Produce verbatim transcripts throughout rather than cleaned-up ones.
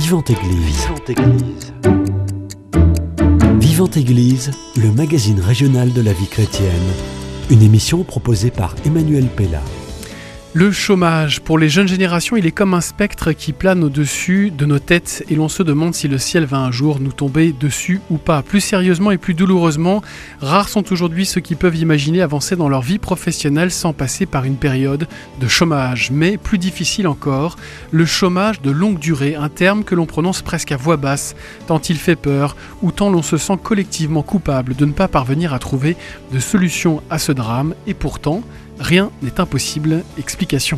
Vivante Église. Vivante Église. Vivante Église, le magazine régional de la vie chrétienne. Une émission proposée par Emmanuel Pella. Le chômage, pour les jeunes générations, il est comme un spectre qui plane au-dessus de nos têtes et l'on se demande si le ciel va un jour nous tomber dessus ou pas. Plus sérieusement et plus douloureusement, rares sont aujourd'hui ceux qui peuvent imaginer avancer dans leur vie professionnelle sans passer par une période de chômage. Mais plus difficile encore, le chômage de longue durée, un terme que l'on prononce presque à voix basse, tant il fait peur ou tant l'on se sent collectivement coupable de ne pas parvenir à trouver de solution à ce drame. Et pourtant, rien n'est impossible. Explication.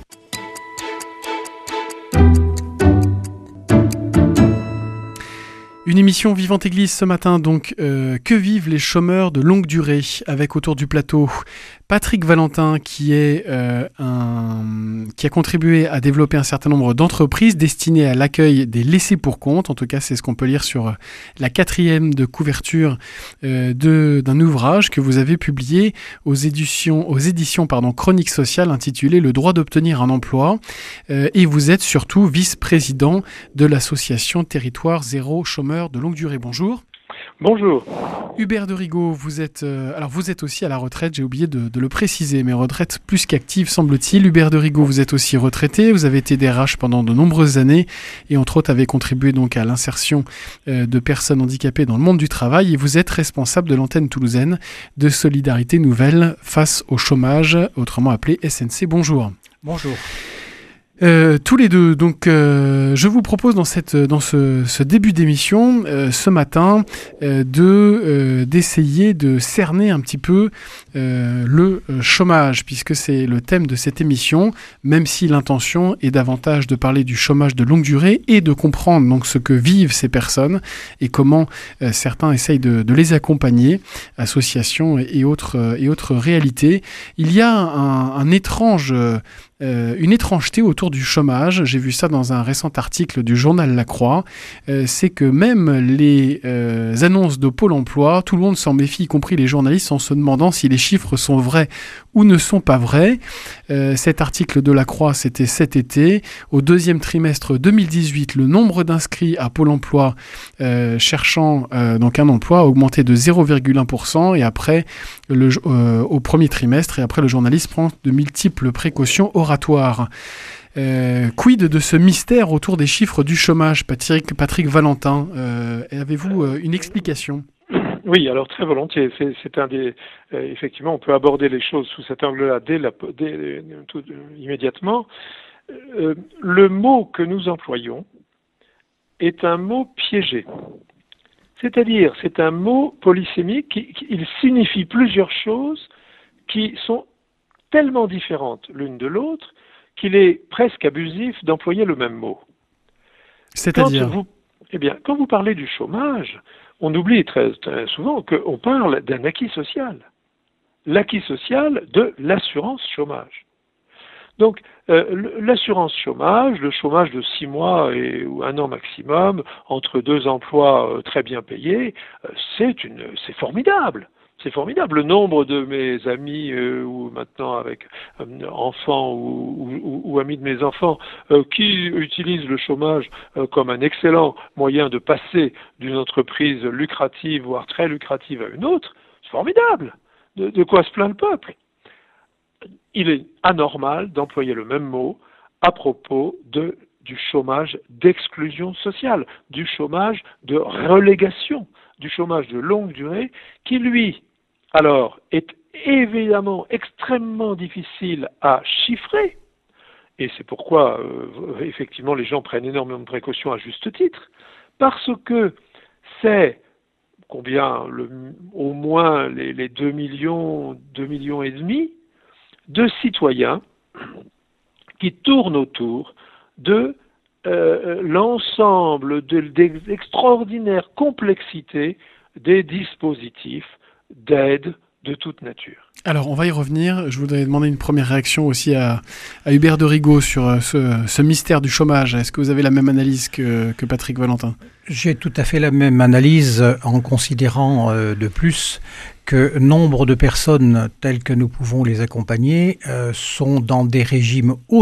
Une émission Vivante Église ce matin, donc, euh, que vivent les chômeurs de longue durée, avec autour du plateau Patrick Valentin, qui est euh, un, qui a contribué à développer un certain nombre d'entreprises destinées à l'accueil des laissés pour compte. En tout cas, c'est ce qu'on peut lire sur la quatrième de couverture euh, de, d'un ouvrage que vous avez publié aux éditions, aux éditions pardon, Chronique Sociale, intitulé Le droit d'obtenir un emploi. Euh, et vous êtes surtout vice-président de l'association Territoire Zéro Chômeur de longue durée. Bonjour. Bonjour. Hubert de Rigaud, vous êtes, euh, alors vous êtes aussi à la retraite, j'ai oublié de, de le préciser, mais retraite plus qu'active semble-t-il. Hubert de Rigaud, vous êtes aussi retraité, vous avez été D R H pendant de nombreuses années et entre autres avez contribué donc à l'insertion euh, de personnes handicapées dans le monde du travail et vous êtes responsable de l'antenne toulousaine de Solidarité Nouvelle face au chômage, autrement appelé S N C. Bonjour. Bonjour. Euh, tous les deux, donc euh, je vous propose dans cette dans ce, ce début d'émission euh, ce matin euh, de euh, d'essayer de cerner un petit peu euh, le chômage, puisque c'est le thème de cette émission, même si l'intention est davantage de parler du chômage de longue durée et de comprendre donc ce que vivent ces personnes et comment euh, certains essayent de, de les accompagner, associations et, et autres euh, et autres réalités. Il y a un, un étrange euh, Euh, une étrangeté autour du chômage, j'ai vu ça dans un récent article du journal La Croix, euh, c'est que même les euh, annonces de Pôle emploi, tout le monde s'en méfie, y compris les journalistes, en se demandant si les chiffres sont vrais ou ne sont pas vrais. Euh, cet article de La Croix, c'était cet été. Au deuxième trimestre deux mille dix-huit, le nombre d'inscrits à Pôle emploi euh, cherchant euh, donc un emploi a augmenté de zéro virgule un pour cent et après le, euh, au premier trimestre, et après le journaliste prend de multiples précautions oratoires. Euh, quid de ce mystère autour des chiffres du chômage, Patrick, Patrick Valentin, euh, avez-vous euh, une explication ? Oui, alors très volontiers. C'est, c'est un des, euh, effectivement, on peut aborder les choses sous cet angle-là dès la, dès, tout, immédiatement. Euh, le mot que nous employons est un mot piégé. C'est-à-dire, c'est un mot polysémique qui, qui il signifie plusieurs choses qui sont tellement différentes l'une de l'autre qu'il est presque abusif d'employer le même mot. C'est-à-dire quand vous, eh bien, quand vous parlez du chômage, on oublie très, très souvent qu'on parle d'un acquis social. L'acquis social de l'assurance chômage. Donc, euh, l'assurance chômage, le chômage de six mois et, ou un an maximum, entre deux emplois euh, très bien payés, euh, c'est, une, c'est formidable. C'est formidable. Le nombre de mes amis, euh, ou maintenant avec euh, enfants ou, ou, ou amis de mes enfants, euh, qui utilisent le chômage euh, comme un excellent moyen de passer d'une entreprise lucrative, voire très lucrative, à une autre, c'est formidable. De, de quoi se plaint le peuple ? Il est anormal d'employer le même mot à propos de, du chômage d'exclusion sociale, du chômage de relégation, du chômage de longue durée, qui lui, alors, est évidemment extrêmement difficile à chiffrer, et c'est pourquoi, euh, effectivement, les gens prennent énormément de précautions à juste titre, parce que c'est combien, le, au moins les, les deux millions, deux millions et demi de citoyens qui tournent autour de euh, l'ensemble de, des extraordinaires complexités des dispositifs d'aide de toute nature. Alors, on va y revenir. Je voudrais demander une première réaction aussi à, à Hubert de Rigaud sur ce, ce mystère du chômage. Est-ce que vous avez la même analyse que, que Patrick Valentin ? J'ai tout à fait la même analyse en considérant euh, de plus que nombre de personnes telles que nous pouvons les accompagner euh, sont dans des régimes autres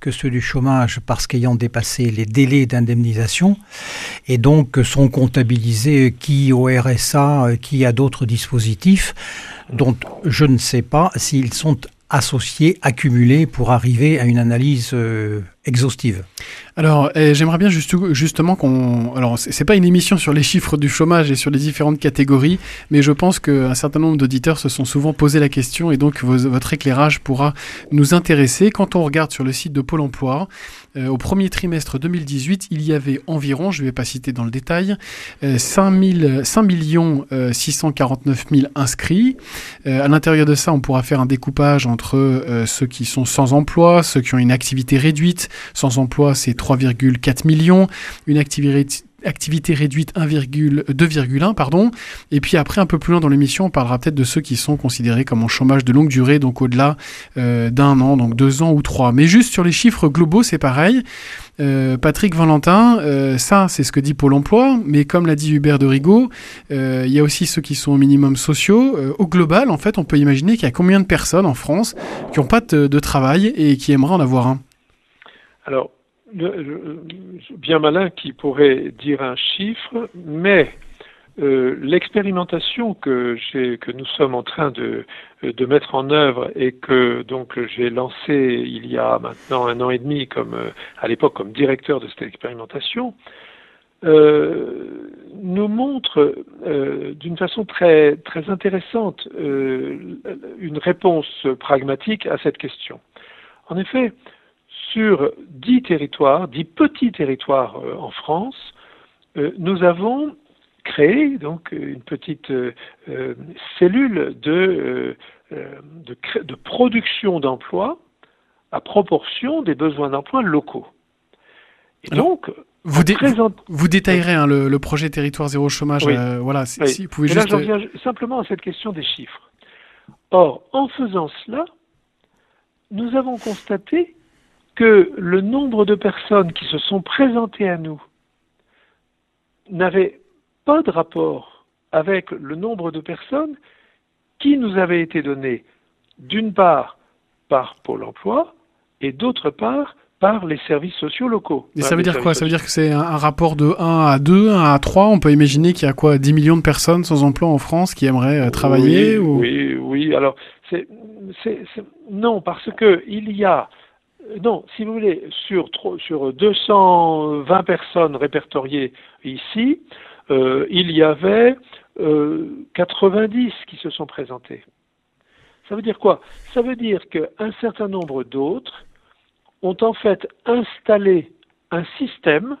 que ceux du chômage parce qu'ayant dépassé les délais d'indemnisation et donc sont comptabilisés qui au R S A, qui à d'autres dispositifs dont je ne sais pas s'ils sont associés, accumulés pour arriver à une analyse euh, exhaustive. Alors, eh, j'aimerais bien juste, justement qu'on... Alors, c'est, c'est pas une émission sur les chiffres du chômage et sur les différentes catégories, mais je pense qu'un certain nombre d'auditeurs se sont souvent posé la question et donc vos, votre éclairage pourra nous intéresser. Quand on regarde sur le site de Pôle emploi, euh, au premier trimestre deux mille dix-huit, il y avait environ, je ne vais pas citer dans le détail, euh, cinq millions six cent quarante-neuf mille inscrits. Euh, à l'intérieur de ça, on pourra faire un découpage entre euh, ceux qui sont sans emploi, ceux qui ont une activité réduite. Sans emploi, c'est trois virgule quatre millions. Une activité, activité réduite deux virgule un, pardon. Et puis après, un peu plus loin dans l'émission, on parlera peut-être de ceux qui sont considérés comme en chômage de longue durée, donc au-delà euh, d'un an, donc deux ans ou trois. Mais juste sur les chiffres globaux, c'est pareil. Euh, Patrick Valentin, euh, ça c'est ce que dit Pôle emploi, mais comme l'a dit Hubert de Rigaud, euh, il y a aussi ceux qui sont au minimum sociaux. Euh, au global, en fait, on peut imaginer qu'il y a combien de personnes en France qui n'ont pas de, de travail et qui aimeraient en avoir un? Alors, le, le, bien malin qui pourrait dire un chiffre, mais euh, l'expérimentation que, j'ai, que nous sommes en train de, de mettre en œuvre et que donc j'ai lancée il y a maintenant un an et demi, comme à l'époque comme directeur de cette expérimentation, euh, nous montre euh, d'une façon très, très intéressante euh, une réponse pragmatique à cette question. En effet, sur dix territoires, dix petits territoires euh, en France, euh, nous avons créé donc une petite euh, euh, cellule de, euh, de, cré- de production d'emplois à proportion des besoins d'emploi locaux. Et Alors, donc, vous, dé- présente... vous détaillerez hein, le, le projet Territoire Zéro Chômage. Oui. Euh, voilà, si, oui. si vous pouvez Et juste... là, j'en viens simplement à cette question des chiffres. Or, en faisant cela, nous avons constaté que le nombre de personnes qui se sont présentées à nous n'avait pas de rapport avec le nombre de personnes qui nous avaient été données, d'une part par Pôle emploi et d'autre part par les services sociaux locaux. Et ça veut dire quoi? Ça veut dire que c'est un, un rapport de un à deux, un à trois? On peut imaginer qu'il y a quoi, dix millions de personnes sans emploi en France qui aimeraient euh, travailler? Oui, ou... oui, oui. Alors, c'est, c'est, c'est... non, parce que il y a Non, si vous voulez, sur, sur deux cent vingt personnes répertoriées ici, euh, il y avait euh, quatre-vingt-dix qui se sont présentées. Ça veut dire quoi? Ça veut dire qu'un certain nombre d'autres ont en fait installé un système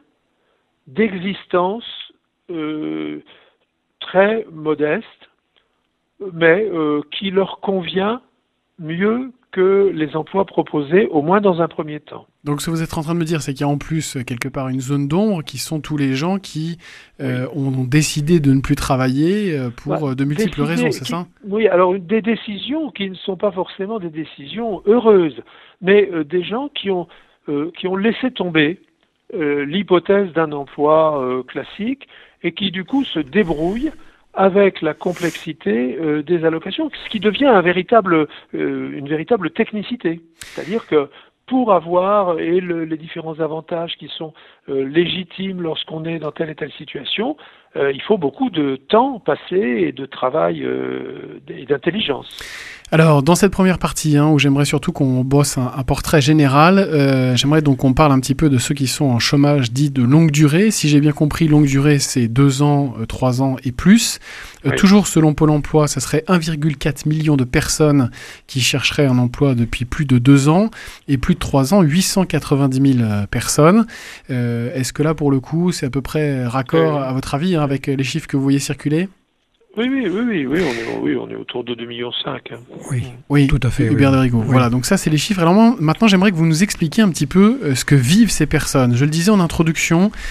d'existence euh, très modeste, mais euh, qui leur convient mieux que les emplois proposés, au moins dans un premier temps. Donc ce que vous êtes en train de me dire, c'est qu'il y a en plus quelque part une zone d'ombre qui sont tous les gens qui euh, oui. ont décidé de ne plus travailler pour bah, de multiples décider, raisons, c'est qui, ça? Oui, alors des décisions qui ne sont pas forcément des décisions heureuses, mais euh, des gens qui ont, euh, qui ont laissé tomber euh, l'hypothèse d'un emploi euh, classique et qui du coup se débrouillent avec la complexité euh, des allocations, ce qui devient un véritable, euh, une véritable technicité. C'est-à-dire que pour avoir et le, les différents avantages qui sont euh, légitimes lorsqu'on est dans telle et telle situation, euh, il faut beaucoup de temps passé et de travail euh, et d'intelligence. Alors, dans cette première partie, hein, où j'aimerais surtout qu'on bosse un, un portrait général, euh, j'aimerais donc qu'on parle un petit peu de ceux qui sont en chômage dit de longue durée. Si j'ai bien compris, longue durée, c'est deux ans, euh, trois ans et plus. Euh, oui. Toujours selon Pôle emploi, ça serait un virgule quatre million de personnes qui chercheraient un emploi depuis plus de deux ans et plus de trois ans, huit cent quatre-vingt-dix mille personnes. Euh, est-ce que là, pour le coup, c'est à peu près raccord, euh... à votre avis, hein, avec les chiffres que vous voyez circuler ? Oui, oui, oui, oui, oui, on est, oui, on est autour de deux virgule cinq millions. Hein. Oui, oui, tout à fait. Hubert oui. de Rigaud. Oui. Voilà, donc ça, c'est les chiffres. Alors maintenant, j'aimerais que vous nous expliquiez un petit peu euh, ce que vivent ces personnes. Je le disais en introduction,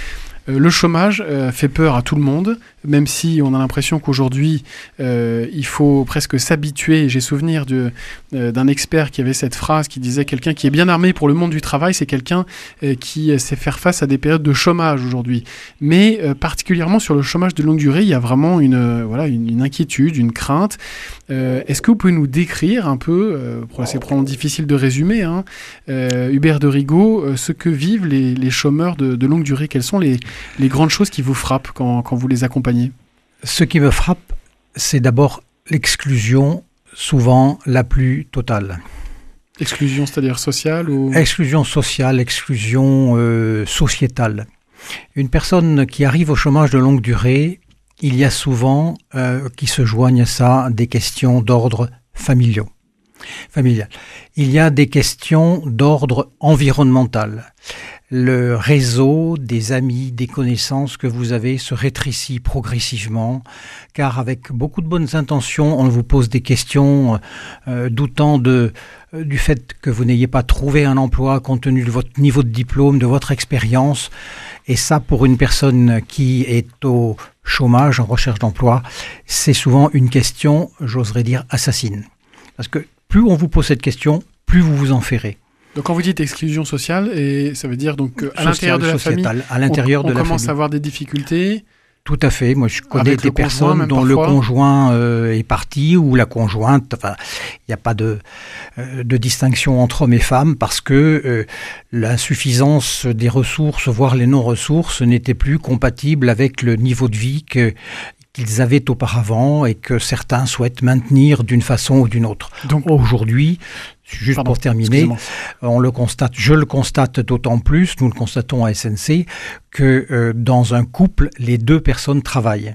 Euh, le chômage euh, fait peur à tout le monde, même si on a l'impression qu'aujourd'hui, euh, il faut presque s'habituer. J'ai souvenir de, euh, d'un expert qui avait cette phrase qui disait « Quelqu'un qui est bien armé pour le monde du travail, c'est quelqu'un euh, qui euh, sait faire face à des périodes de chômage aujourd'hui. » Mais euh, particulièrement sur le chômage de longue durée, il y a vraiment une, euh, voilà, une, une inquiétude, une crainte. Euh, est-ce que vous pouvez nous décrire un peu, euh, c'est probablement difficile de résumer, hein, euh, Hubert de Rigaud, euh, ce que vivent les, les chômeurs de, de longue durée? Quelles sont les, les grandes choses qui vous frappent quand, quand vous les accompagnez? Ce qui me frappe, c'est d'abord l'exclusion, souvent la plus totale. Exclusion, c'est-à-dire sociale ou... Exclusion sociale, exclusion euh, sociétale. Une personne qui arrive au chômage de longue durée, il y a souvent euh, qui se joignent à ça des questions d'ordre familiaux. Familial. Il y a des questions d'ordre environnemental. Le réseau des amis, des connaissances que vous avez se rétrécit progressivement, car avec beaucoup de bonnes intentions, on vous pose des questions euh, doutant de, euh, du fait que vous n'ayez pas trouvé un emploi compte tenu de votre niveau de diplôme, de votre expérience. Et ça, pour une personne qui est au chômage, en recherche d'emploi, c'est souvent une question, j'oserais dire, assassine. Parce que plus on vous pose cette question, plus vous vous en ferez. Donc quand vous dites exclusion sociale, et ça veut dire donc à l'intérieur de la famille, à l'intérieur on, de on la commence famille. à avoir des difficultés. Tout à fait. Moi, je connais Avec des le personnes conjoint, dont même le parfois. conjoint euh, est parti ou la conjointe. Enfin, il n'y a pas de, euh, de distinction entre hommes et femmes parce que euh, l'insuffisance des ressources, voire les non-ressources, n'était plus compatible avec le niveau de vie que, qu'ils avaient auparavant et que certains souhaitent maintenir d'une façon ou d'une autre. Donc aujourd'hui, juste Pardon, pour terminer, on le constate, je le constate d'autant plus, nous le constatons à S N C, que euh, dans un couple, les deux personnes travaillent.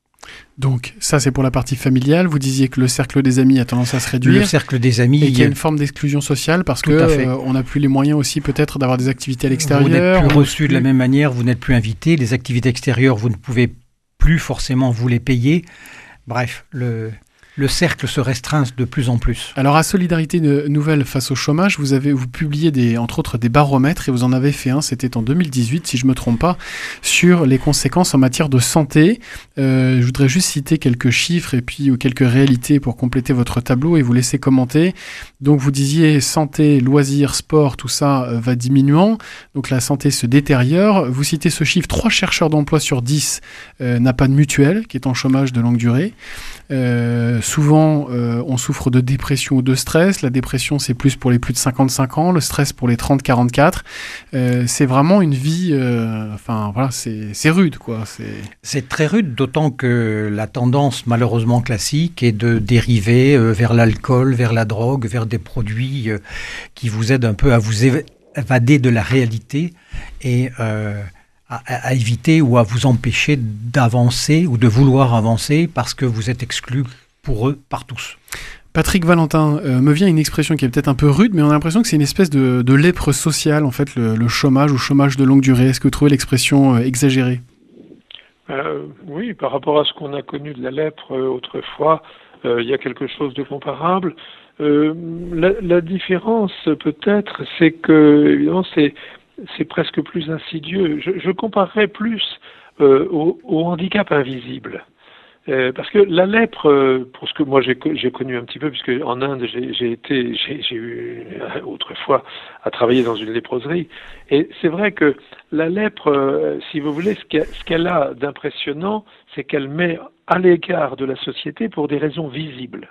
Donc ça c'est pour la partie familiale. Vous disiez que le cercle des amis a tendance à se réduire. Le cercle des amis. Et qu'il y a une forme d'exclusion sociale parce qu'on euh, n'a plus les moyens aussi peut-être d'avoir des activités à l'extérieur. Vous n'êtes plus reçu plus... de la même manière, vous n'êtes plus invité. Les activités extérieures, vous ne pouvez plus forcément vous les payer. Bref, le... Le cercle se restreint de plus en plus. Alors à Solidarité Nouvelle face au chômage, vous avez vous publiez des, entre autres des baromètres et vous en avez fait un, c'était en deux mille dix-huit si je me trompe pas, sur les conséquences en matière de santé. Euh, je voudrais juste citer quelques chiffres et puis quelques réalités pour compléter votre tableau et vous laisser commenter. Donc vous disiez santé, loisirs, sport, tout ça euh, va diminuant, donc la santé se détériore. Vous citez ce chiffre, trois chercheurs d'emploi sur dix euh, n'a pas de mutuelle, qui est en chômage de longue durée. Euh, souvent, euh, on souffre de dépression ou de stress. La dépression, c'est plus pour les plus de cinquante-cinq ans. Le stress pour les trente quarante-quatre. Euh, c'est vraiment une vie... Euh, enfin, voilà, c'est, c'est rude, quoi. C'est... c'est très rude, d'autant que la tendance, malheureusement classique, est de dériver euh, vers l'alcool, vers la drogue, vers des produits euh, qui vous aident un peu à vous évader de la réalité et... Euh, À, à éviter ou à vous empêcher d'avancer ou de vouloir avancer parce que vous êtes exclu pour eux par tous. Patrick Valentin, euh, me vient une expression qui est peut-être un peu rude, mais on a l'impression que c'est une espèce de, de lèpre sociale, en fait, le, le chômage ou chômage de longue durée. Est-ce que vous trouvez l'expression euh, exagérée ? euh, Oui, par rapport à ce qu'on a connu de la lèpre euh, autrefois, euh, il y a quelque chose de comparable. Euh, la, la différence, peut-être, c'est que, évidemment, c'est c'est presque plus insidieux. Je, je comparerais plus euh, au, au handicap invisible. Euh, parce que la lèpre, euh, pour ce que moi j'ai, j'ai connu un petit peu, puisque en Inde j'ai, j'ai été, j'ai, j'ai eu euh, autrefois à travailler dans une léproserie, et c'est vrai que la lèpre, euh, si vous voulez, ce qu'elle, ce qu'elle a d'impressionnant, c'est qu'elle met à l'égard de la société pour des raisons visibles.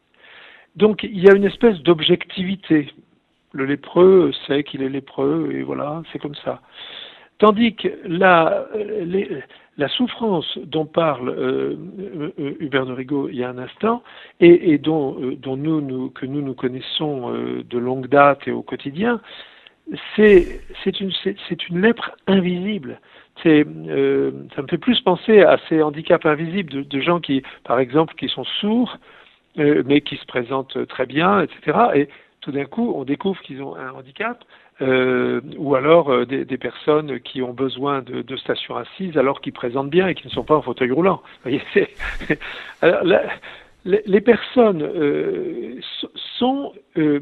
Donc il y a une espèce d'objectivité. Le lépreux sait qu'il est lépreux et voilà, c'est comme ça. Tandis que la, les, la souffrance dont parle euh, euh, Hubert de Rigaud il y a un instant et, et dont, euh, dont nous, nous, que nous nous connaissons euh, de longue date et au quotidien, c'est, c'est, une, c'est, c'est une lèpre invisible. C'est, euh, ça me fait plus penser à ces handicaps invisibles de, de gens qui, par exemple, qui sont sourds, euh, mais qui se présentent très bien, et cetera. Et tout d'un coup, on découvre qu'ils ont un handicap, euh, ou alors euh, des, des personnes qui ont besoin de, de stations assises alors qu'ils présentent bien et qui ne sont pas en fauteuil roulant. Vous voyez, c'est... Alors, la, les, les personnes euh, sont euh,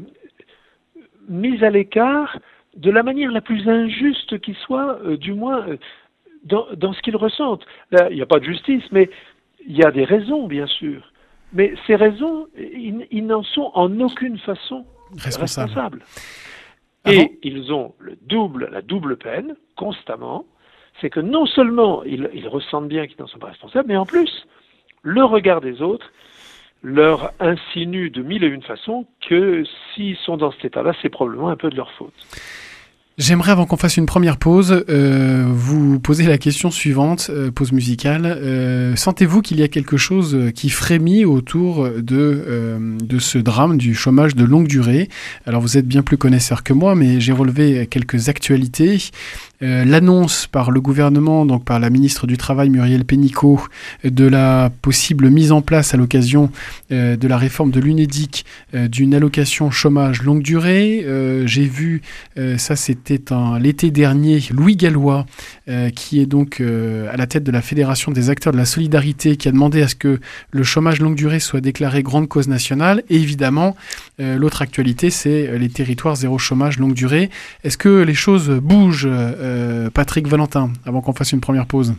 mises à l'écart de la manière la plus injuste qui soit, euh, du moins... Euh, dans, dans ce qu'ils ressentent. Là, il n'y a pas de justice, mais il y a des raisons, bien sûr. Mais ces raisons, ils, ils n'en sont en aucune façon responsable. responsables. Ah Et bon ils ont le double, la double peine, constamment. C'est que non seulement ils, ils ressentent bien qu'ils n'en sont pas responsables, mais en plus, le regard des autres leur insinue de mille et une façons que s'ils sont dans cet état-là, c'est probablement un peu de leur faute. J'aimerais, avant qu'on fasse une première pause, euh, vous poser la question suivante, euh, pause musicale. Euh, sentez-vous qu'il y a quelque chose qui frémit autour de, euh, de ce drame du chômage de longue durée? Alors vous êtes bien plus connaisseur que moi, mais j'ai relevé quelques actualités. Euh, l'annonce par le gouvernement, donc par la ministre du Travail Muriel Pénicaud, de la possible mise en place à l'occasion euh, de la réforme de l'UNEDIC euh, d'une allocation chômage longue durée. Euh, j'ai vu, euh, ça c'était un, l'été dernier, Louis Gallois, euh, qui est donc euh, à la tête de la Fédération des acteurs de la solidarité, qui a demandé à ce que le chômage longue durée soit déclaré grande cause nationale. Et évidemment, euh, l'autre actualité, c'est les territoires zéro chômage longue durée. Est-ce que les choses bougent, euh, Euh, Patrick Valentin, avant qu'on fasse une première pause?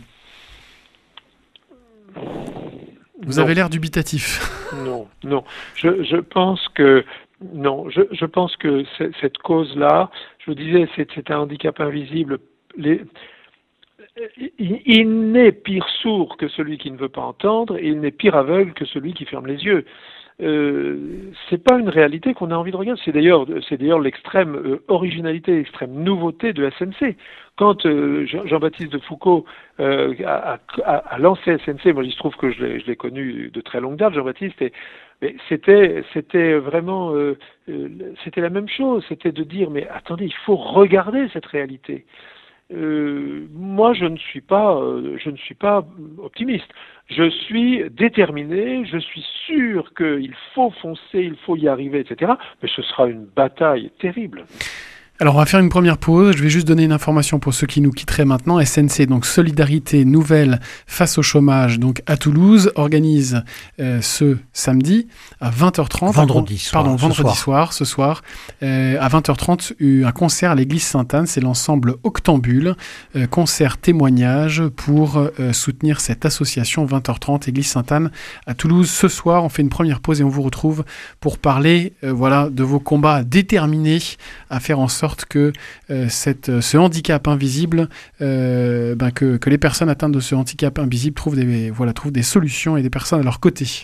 Vous non. avez l'air dubitatif. Non, non. Je, je pense que non. Je, je pense que cette cause-là, je vous disais, c'est, c'est un handicap invisible. Les, il, il n'est pire sourd que celui qui ne veut pas entendre, et il n'est pire aveugle que celui qui ferme les yeux. Euh, c'est pas une réalité qu'on a envie de regarder. C'est d'ailleurs, c'est d'ailleurs l'extrême euh, originalité, l'extrême nouveauté de S N C. Quand euh, Jean- Jean-Baptiste de Foucault euh, a, a, a lancé S N C, moi il se trouve que je l'ai, je l'ai connu de très longue date, Jean-Baptiste, et, mais c'était, c'était vraiment, euh, euh, c'était la même chose. C'était de dire, mais attendez, il faut regarder cette réalité. Euh, moi, je ne suis pas, euh, je ne suis pas optimiste. Je suis déterminé. Je suis sûr qu'il faut foncer, il faut y arriver, et cetera. Mais ce sera une bataille terrible. Alors, on va faire une première pause. Je vais juste donner une information pour ceux qui nous quitteraient maintenant. S N C, donc Solidarité Nouvelle face au chômage, donc à Toulouse, organise euh, ce samedi à vingt heures trente. Vendredi un, soir. Pardon, ce vendredi soir. soir, ce soir, euh, à vingt heures trente, un concert à l'église Sainte-Anne. C'est l'ensemble Octambule, euh, concert témoignage pour euh, soutenir cette association. vingt heures trente, église Sainte-Anne à Toulouse. Ce soir, on fait une première pause et on vous retrouve pour parler, euh, voilà, de vos combats déterminés à faire en sorte que euh, cette, ce handicap invisible, euh, ben que, que les personnes atteintes de ce handicap invisible trouvent des, voilà, trouvent des solutions et des personnes à leur côté.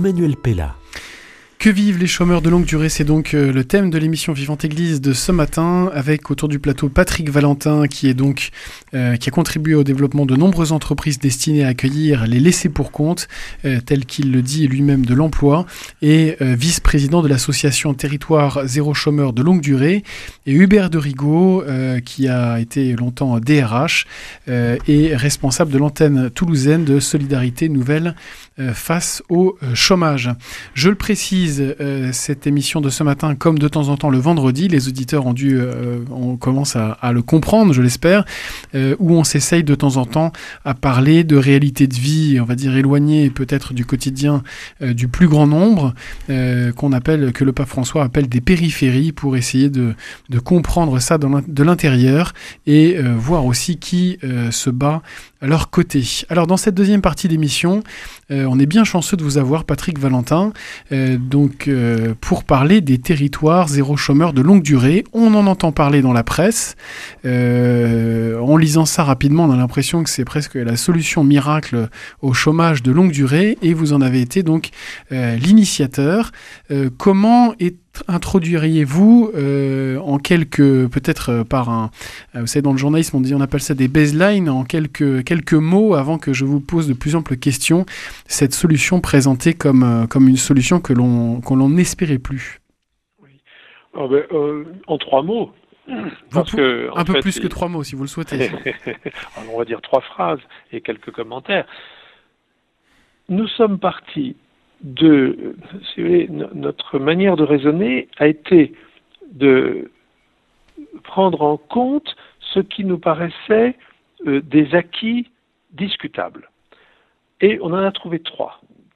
Emmanuel Pella. Que vivent les chômeurs de longue durée, c'est donc euh, le thème de l'émission Vivante Église de ce matin, avec autour du plateau Patrick Valentin, qui est donc euh, qui a contribué au développement de nombreuses entreprises destinées à accueillir les laissés pour compte, euh, tel qu'il le dit lui-même, de l'emploi, et euh, vice-président de l'association Territoire Zéro Chômeur de longue durée, et Hubert de Rigaud, euh, qui a été longtemps D R H euh, et responsable de l'antenne toulousaine de Solidarité Nouvelle euh, face au euh, chômage. Je le précise, Euh, cette émission de ce matin, comme de temps en temps le vendredi, les auditeurs ont dû, euh, on commence à, à le comprendre, je l'espère, euh, où on s'essaye de temps en temps à parler de réalité de vie, on va dire éloignée peut-être du quotidien euh, du plus grand nombre, euh, qu'on appelle, que le pape François appelle des périphéries, pour essayer de, de comprendre ça dans de l'intérieur et euh, voir aussi qui euh, se bat à leur côté. Alors dans cette deuxième partie d'émission, euh, on est bien chanceux de vous avoir, Patrick Valentin, euh, donc euh, pour parler des territoires zéro chômeur de longue durée. On en entend parler dans la presse. Euh, en lisant ça rapidement, on a l'impression que c'est presque la solution miracle au chômage de longue durée, et vous en avez été donc euh, l'initiateur. Euh, comment est introduiriez-vous euh, en quelques, peut-être euh, par un, euh, vous savez, dans le journalisme on dit, on appelle ça des baselines, en quelques quelques mots, avant que je vous pose de plus amples questions, cette solution présentée comme euh, comme une solution que l'on qu'on l'on n'espérait plus. Oui. Ah ben, euh, en trois mots. Parce que, un en peu fait, plus que trois mots, si vous le souhaitez. Alors, on va dire trois phrases et quelques commentaires. Nous sommes partis de, si vous voulez, notre manière de raisonner a été de prendre en compte ce qui nous paraissait euh, des acquis discutables. Et on en a trouvé trois.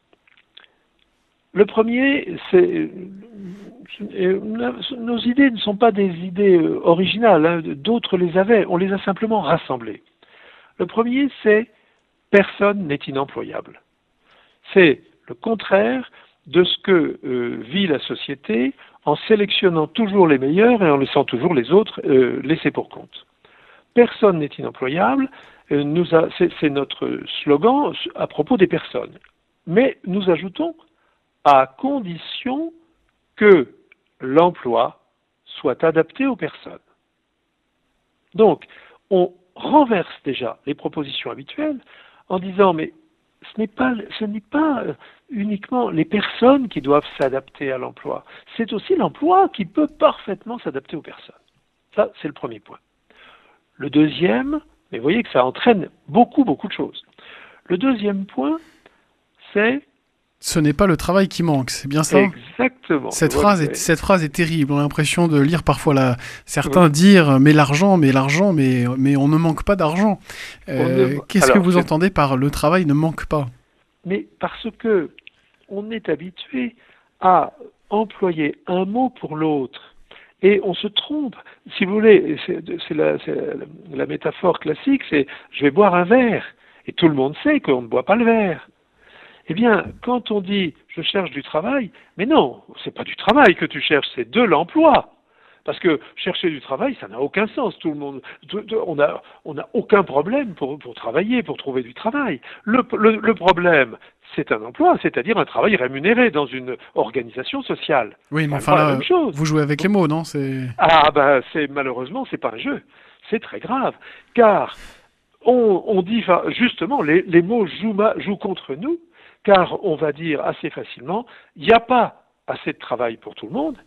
Le premier, c'est nos idées ne sont pas des idées originales, hein, d'autres les avaient, on les a simplement rassemblées. Le premier, c'est personne n'est inemployable. C'est le contraire de ce que euh, vit la société en sélectionnant toujours les meilleurs et en laissant toujours les autres euh, laissés pour compte. Personne n'est inemployable, euh, nous a, c'est, c'est notre slogan à propos des personnes. Mais nous ajoutons à condition que l'emploi soit adapté aux personnes. Donc, on renverse déjà les propositions habituelles en disant mais ce n'est pas, ce n'est pas uniquement les personnes qui doivent s'adapter à l'emploi, c'est aussi l'emploi qui peut parfaitement s'adapter aux personnes. Ça, c'est le premier point. Le deuxième, mais vous voyez que ça entraîne beaucoup, beaucoup de choses. Le deuxième point, c'est ce n'est pas le travail qui manque, c'est bien ça ? Exactement. Cette voilà, phrase, est, cette phrase est terrible. On a l'impression de lire parfois la, certains oui. dire « mais l'argent, mais l'argent, mais, mais on ne manque pas d'argent euh, ». Qu'est-ce Alors, que vous c'est... entendez par « le travail ne manque pas » ? Mais parce que on est habitué à employer un mot pour l'autre. Et on se trompe. Si vous voulez, c'est, c'est, la, c'est la, la métaphore classique, c'est « je vais boire un verre ». Et tout le monde sait qu'on ne boit pas le verre. Eh bien, quand on dit « je cherche du travail », mais non, c'est pas du travail que tu cherches, c'est de l'emploi. Parce que chercher du travail, ça n'a aucun sens. Tout le monde, tout, tout, on n'a on a aucun problème pour, pour travailler, pour trouver du travail. Le, le, le problème, c'est un emploi, c'est-à-dire un travail rémunéré dans une organisation sociale. Oui, mais enfin, là, vous jouez avec les mots, non c'est... Ah ben, c'est malheureusement, c'est pas un jeu. C'est très grave, car on, on dit justement, les, les mots jouent, jouent contre nous. Car on va dire assez facilement, il n'y a pas assez de travail pour tout le monde.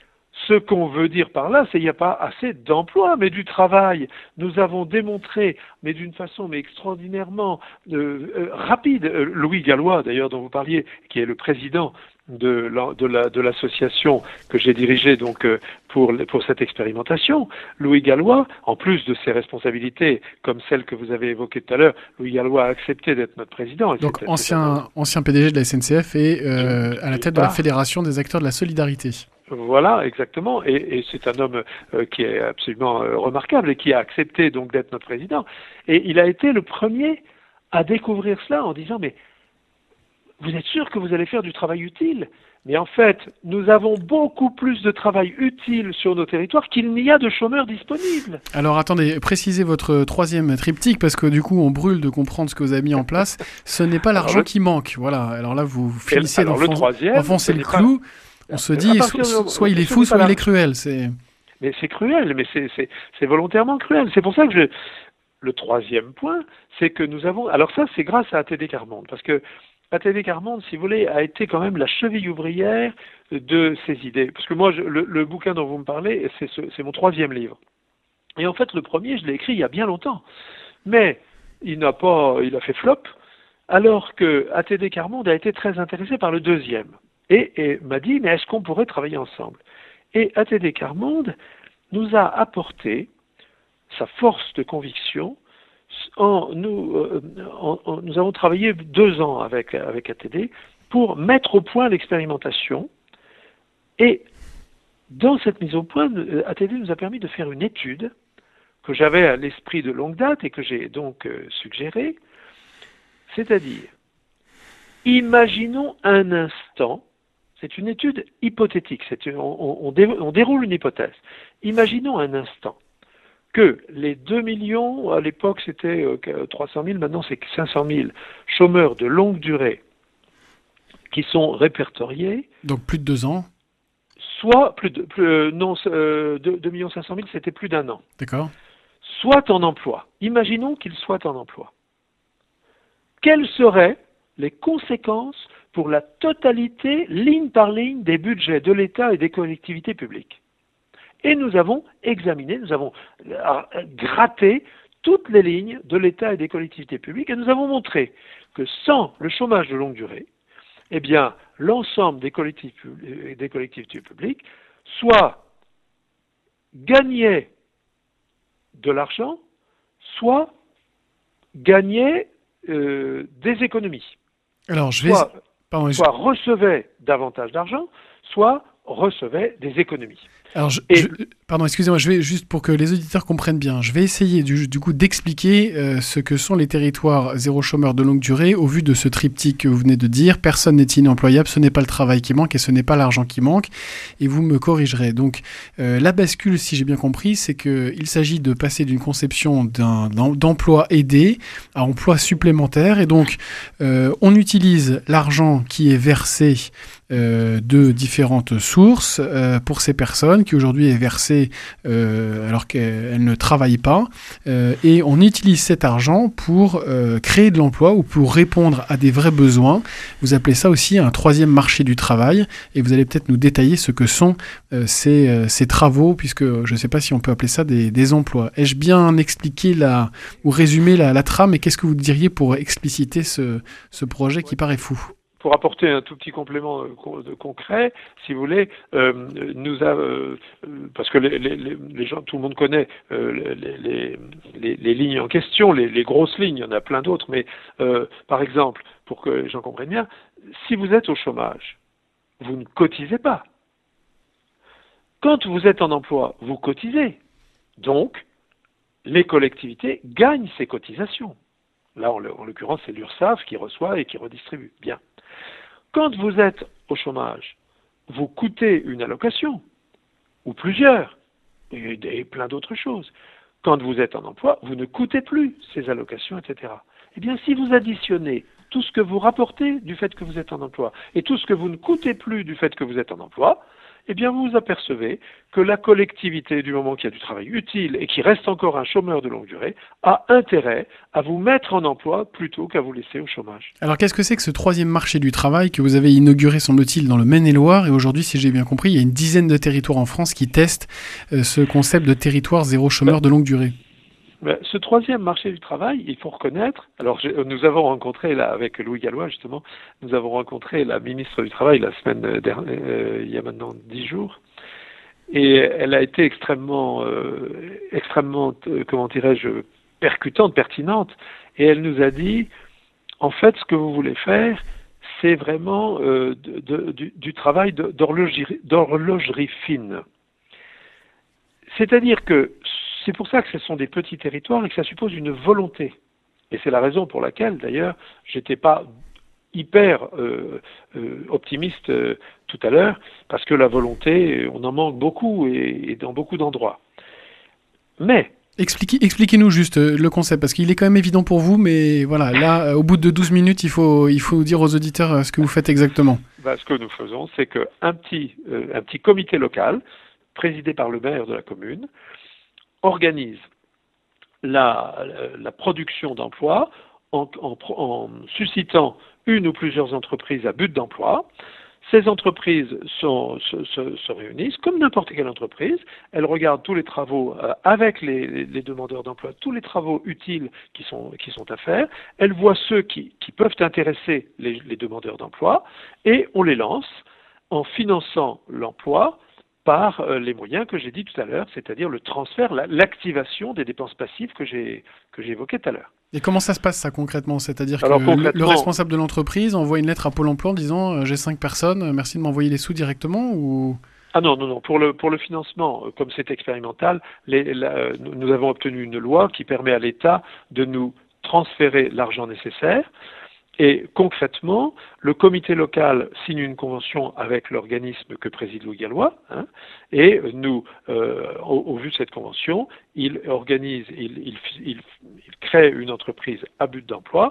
Ce qu'on veut dire par là, c'est qu'il n'y a pas assez d'emploi, mais du travail. Nous avons démontré, mais d'une façon mais extraordinairement euh, euh, rapide, euh, Louis Gallois d'ailleurs dont vous parliez, qui est le président de, la, de, la, de l'association que j'ai dirigée donc euh, pour, pour cette expérimentation, Louis Gallois, en plus de ses responsabilités comme celles que vous avez évoquées tout à l'heure, Louis Gallois a accepté d'être notre président. Et donc ancien, ancien P D G de la S N C F et euh, à la tête de la Fédération des acteurs de la solidarité. Voilà, exactement, et, et c'est un homme euh, qui est absolument euh, remarquable et qui a accepté donc d'être notre président. Et il a été le premier à découvrir cela en disant mais vous êtes sûr que vous allez faire du travail utile? Mais en fait, nous avons beaucoup plus de travail utile sur nos territoires qu'il n'y a de chômeurs disponibles. Alors attendez, précisez votre troisième triptyque, parce que du coup, on brûle de comprendre ce que vous avez mis en place. Ce n'est pas l'argent le... qui manque. Voilà. Alors là, vous finissez d'enfoncer le, le clou. Pas... On se dit, so, so, soit il est fou, soit il est cruel. C'est... Mais c'est cruel, mais c'est, c'est, c'est volontairement cruel. C'est pour ça que je... Le troisième point, c'est que nous avons... Alors ça, c'est grâce à A T D Quart Monde, parce que A T D Quart Monde, si vous voulez, a été quand même la cheville ouvrière de ces idées. Parce que moi, je, le, le bouquin dont vous me parlez, c'est, ce, c'est mon troisième livre. Et en fait, le premier, je l'ai écrit il y a bien longtemps. Mais il n'a pas, il a fait flop, alors que A T D Quart Monde a été très intéressé par le deuxième. Et, et m'a dit, mais est-ce qu'on pourrait travailler ensemble? Et A T D Quart Monde nous a apporté sa force de conviction. En, nous, euh, en, en, nous avons travaillé deux ans avec, avec A T D pour mettre au point l'expérimentation. Et dans cette mise au point, A T D nous a permis de faire une étude que j'avais à l'esprit de longue date et que j'ai donc euh, suggérée. C'est-à-dire, imaginons un instant, c'est une étude hypothétique, c'est une, on, on, dé, on déroule une hypothèse. Imaginons un instant que les deux millions, à l'époque c'était euh, trois cent mille, maintenant c'est cinq cent mille chômeurs de longue durée qui sont répertoriés. Donc plus de deux ans. Soit, plus de, plus, euh, non, euh, deux millions cinq cent mille, c'était plus d'un an. D'accord. Soit en emploi. Imaginons qu'ils soient en emploi. Quelles seraient les conséquences pour la totalité, ligne par ligne, des budgets de l'État et des collectivités publiques? Et nous avons examiné, nous avons gratté toutes les lignes de l'État et des collectivités publiques et nous avons montré que sans le chômage de longue durée, eh bien, l'ensemble des collectivités, des collectivités publiques soit gagnait de l'argent, soit gagnait euh, des économies. Alors, je vais... Soit, Pardon, soit je... recevait davantage d'argent, soit recevait des économies. Alors, je, Et... je, pardon, excusez-moi, je vais juste pour que les auditeurs comprennent bien, je vais essayer du, du coup d'expliquer euh, ce que sont les territoires zéro chômeur de longue durée au vu de ce triptyque que vous venez de dire. Personne n'est inemployable, ce n'est pas le travail qui manque et ce n'est pas l'argent qui manque. Et vous me corrigerez. Donc, euh, la bascule, si j'ai bien compris, c'est qu'il s'agit de passer d'une conception d'un, d'emploi aidé à emploi supplémentaire. Et donc, euh, on utilise l'argent qui est versé Euh, de différentes sources euh, pour ces personnes qui aujourd'hui est versée euh, alors qu'elles ne travaillent pas euh, et on utilise cet argent pour euh, créer de l'emploi ou pour répondre à des vrais besoins. Vous appelez ça aussi un troisième marché du travail et vous allez peut-être nous détailler ce que sont euh, ces, euh, ces travaux puisque je ne sais pas si on peut appeler ça des, des emplois. Ai-je bien expliqué la, ou résumé la, la trame et qu'est-ce que vous diriez pour expliciter ce, ce projet qui paraît fou ? Pour apporter un tout petit complément de concret, si vous voulez, euh, nous a, euh, parce que les, les, les gens, tout le monde connaît euh, les, les, les, les lignes en question, les, les grosses lignes, il y en a plein d'autres, mais euh, par exemple, pour que les gens comprennent bien, si vous êtes au chômage, vous ne cotisez pas. Quand vous êtes en emploi, vous cotisez. Donc, les collectivités gagnent ces cotisations. Là, en l'occurrence, c'est l'URSSAF qui reçoit et qui redistribue. Bien. Quand vous êtes au chômage, vous coûtez une allocation, ou plusieurs, et, et plein d'autres choses. Quand vous êtes en emploi, vous ne coûtez plus ces allocations, et cetera. Eh bien, si vous additionnez tout ce que vous rapportez du fait que vous êtes en emploi et tout ce que vous ne coûtez plus du fait que vous êtes en emploi, eh bien, vous vous apercevez que la collectivité, du moment qu'il y a du travail utile et qu'il reste encore un chômeur de longue durée, a intérêt à vous mettre en emploi plutôt qu'à vous laisser au chômage. Alors, qu'est-ce que c'est que ce troisième marché du travail que vous avez inauguré, semble-t-il, dans le Maine-et-Loire? Et aujourd'hui, si j'ai bien compris, il y a une dizaine de territoires en France qui testent euh, ce concept de territoire zéro chômeur de longue durée. Ce troisième marché du travail, il faut reconnaître, alors je, nous avons rencontré, là, avec Louis Gallois justement, nous avons rencontré la ministre du Travail la semaine dernière, euh, il y a maintenant dix jours, et elle a été extrêmement, euh, extrêmement, euh, comment dirais-je, percutante, pertinente, et elle nous a dit, en fait, ce que vous voulez faire, c'est vraiment euh, de, de, du, du travail d'horlogerie, d'horlogerie fine. C'est-à-dire que c'est pour ça que ce sont des petits territoires et que ça suppose une volonté. Et c'est la raison pour laquelle, d'ailleurs, j'étais pas hyper euh, euh, optimiste euh, tout à l'heure, parce que la volonté, on en manque beaucoup et, et dans beaucoup d'endroits. Mais Expliquez, expliquez-nous juste euh, le concept, parce qu'il est quand même évident pour vous, mais voilà, là, euh, au bout de douze minutes, il faut, il faut dire aux auditeurs euh, ce que vous faites exactement. bah, ce que nous faisons, c'est qu'un petit, euh, un petit comité local, présidé par le maire de la commune, organise la, la, la production d'emplois en, en, en suscitant une ou plusieurs entreprises à but d'emploi. Ces entreprises sont, se, se, se réunissent comme n'importe quelle entreprise. Elles regardent tous les travaux euh, avec les, les, les demandeurs d'emploi, tous les travaux utiles qui sont, qui sont à faire. Elles voient ceux qui, qui peuvent intéresser les, les demandeurs d'emploi et on les lance en finançant l'emploi par euh, les moyens que j'ai dit tout à l'heure, c'est-à-dire le transfert, la, l'activation des dépenses passives que j'ai, que j'ai évoquées tout à l'heure. Et comment ça se passe ça concrètement? C'est-à-dire Alors, que concrètement, le responsable de l'entreprise envoie une lettre à Pôle emploi en disant euh, j'ai cinq personnes, euh, merci de m'envoyer les sous directement ou... Ah non, non, non. Pour le, pour le financement, euh, comme c'est expérimental, les, la, euh, nous, nous avons obtenu une loi qui permet à l'État de nous transférer l'argent nécessaire. Et concrètement, le comité local signe une convention avec l'organisme que préside Louis Gallois, hein, et nous, euh, au, au vu de cette convention, il organise, il, il, il, il crée une entreprise à but d'emploi,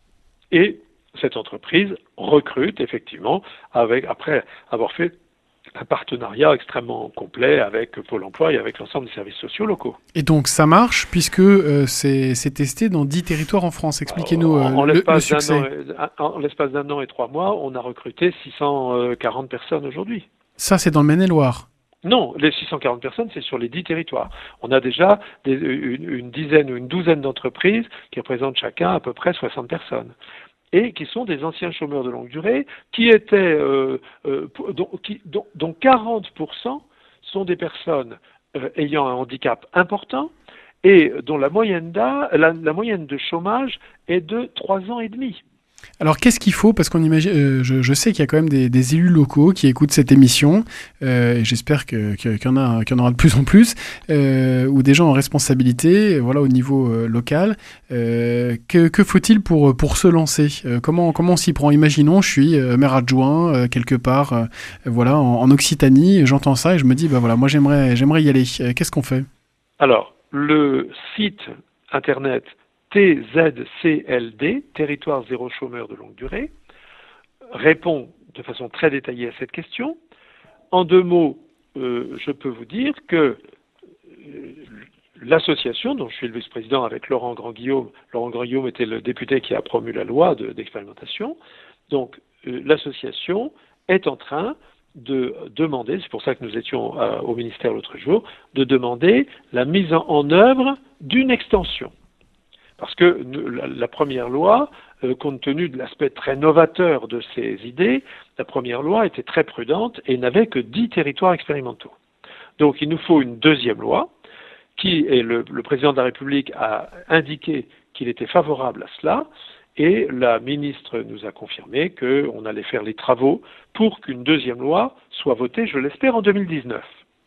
et cette entreprise recrute effectivement, avec, après avoir fait un partenariat extrêmement complet avec Pôle emploi et avec l'ensemble des services sociaux locaux. Et donc ça marche puisque euh, c'est, c'est testé dans dix territoires en France. Expliquez-nous euh, en, en, le, l'espace le succès. D'un an, en l'espace d'un an et trois mois, on a recruté six cent quarante personnes aujourd'hui. Ça, c'est dans le Maine-et-Loire. Non, les six cent quarante personnes, c'est sur les dix territoires. On a déjà des, une, une dizaine ou une douzaine d'entreprises qui représentent chacun à peu près soixante personnes. Et qui sont des anciens chômeurs de longue durée, qui étaient, euh, euh, dont, qui, dont, dont quarante pour cent sont des personnes euh, ayant un handicap important et dont la moyenne d'âge, la, la moyenne de chômage est de trois ans et demi. Alors qu'est-ce qu'il faut? Parce qu'on imagine, euh, je, je sais qu'il y a quand même des, des élus locaux qui écoutent cette émission, euh, et j'espère que, que, qu'il y en a, qu'il y en aura de plus en plus, euh, ou des gens en responsabilité, voilà, au niveau euh, local. Euh, que, que faut-il pour pour se lancer? euh, Comment comment on s'y prend? Imaginons, je suis euh, maire adjoint euh, quelque part, euh, voilà, en, en Occitanie, et j'entends ça et je me dis, bah voilà, moi j'aimerais j'aimerais y aller. Euh, qu'est-ce qu'on fait? Alors le site internet T Z C L D, Territoire Zéro Chômeur de Longue Durée, répond de façon très détaillée à cette question. En deux mots, euh, je peux vous dire que euh, l'association, dont je suis le vice-président avec Laurent Grand-Guillaume, Laurent Grand-Guillaume était le député qui a promu la loi de, d'expérimentation, donc euh, l'association est en train de demander, c'est pour ça que nous étions euh, au ministère l'autre jour, de demander la mise en, en œuvre d'une extension. Parce que la, la première loi, euh, compte tenu de l'aspect très novateur de ces idées, la première loi était très prudente et n'avait que dix territoires expérimentaux. Donc il nous faut une deuxième loi, qui et le, le président de la République a indiqué qu'il était favorable à cela, et la ministre nous a confirmé qu'on allait faire les travaux pour qu'une deuxième loi soit votée, je l'espère, en deux mille dix-neuf.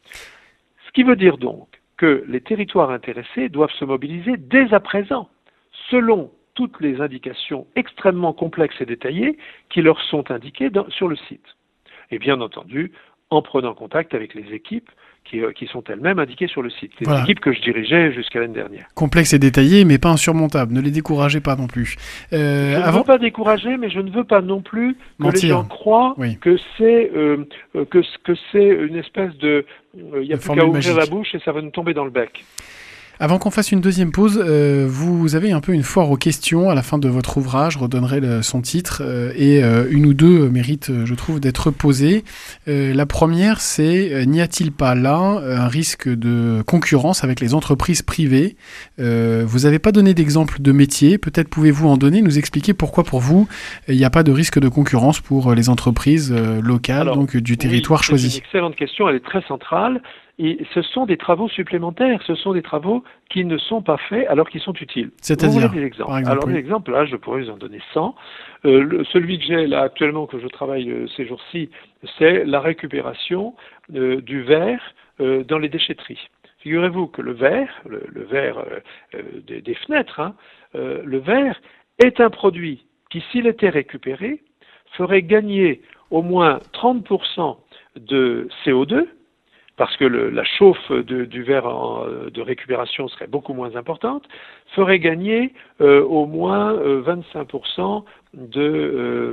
Ce qui veut dire donc que les territoires intéressés doivent se mobiliser dès à présent, selon toutes les indications extrêmement complexes et détaillées qui leur sont indiquées dans, sur le site. Et bien entendu, en prenant contact avec les équipes qui, euh, qui sont elles-mêmes indiquées sur le site. Les voilà. équipes que je dirigeais jusqu'à l'année dernière. Complexe et détaillé, mais pas insurmontable. Ne les découragez pas non plus. Euh, je avant... ne veux pas décourager, mais je ne veux pas non plus que Mentir. les gens croient oui. que c'est euh, que, que c'est une espèce de... Il euh, n'y a de plus qu'à ouvrir magique. la bouche et ça va nous tomber dans le bec. Avant qu'on fasse une deuxième pause, euh, vous avez un peu une foire aux questions à la fin de votre ouvrage, je redonnerai le, son titre, euh, et euh, une ou deux méritent, je trouve, d'être posées. Euh, la première, c'est euh, n'y a-t-il pas là un risque de concurrence avec les entreprises privées? euh, Vous n'avez pas donné d'exemple de métier, peut-être pouvez-vous en donner, nous expliquer pourquoi pour vous, il n'y a pas de risque de concurrence pour les entreprises euh, locales, Alors, donc du territoire oui, choisi. C'est une excellente question, elle est très centrale. Et ce sont des travaux supplémentaires, ce sont des travaux qui ne sont pas faits alors qu'ils sont utiles. C'est-à-dire, vous voulez des exemples. exemple, Alors oui. des exemples, là, je pourrais vous en donner cent. Euh, le, celui que j'ai là actuellement, que je travaille euh, ces jours-ci, c'est la récupération euh, du verre euh, dans les déchetteries. Figurez-vous que le verre, le, le verre euh, euh, des, des fenêtres, hein, euh, le verre est un produit qui, s'il était récupéré, ferait gagner au moins trente pour cent de C O deux, parce que le, la chauffe de, du verre en, de récupération serait beaucoup moins importante, ferait gagner euh, au moins euh, vingt-cinq pour cent de, euh,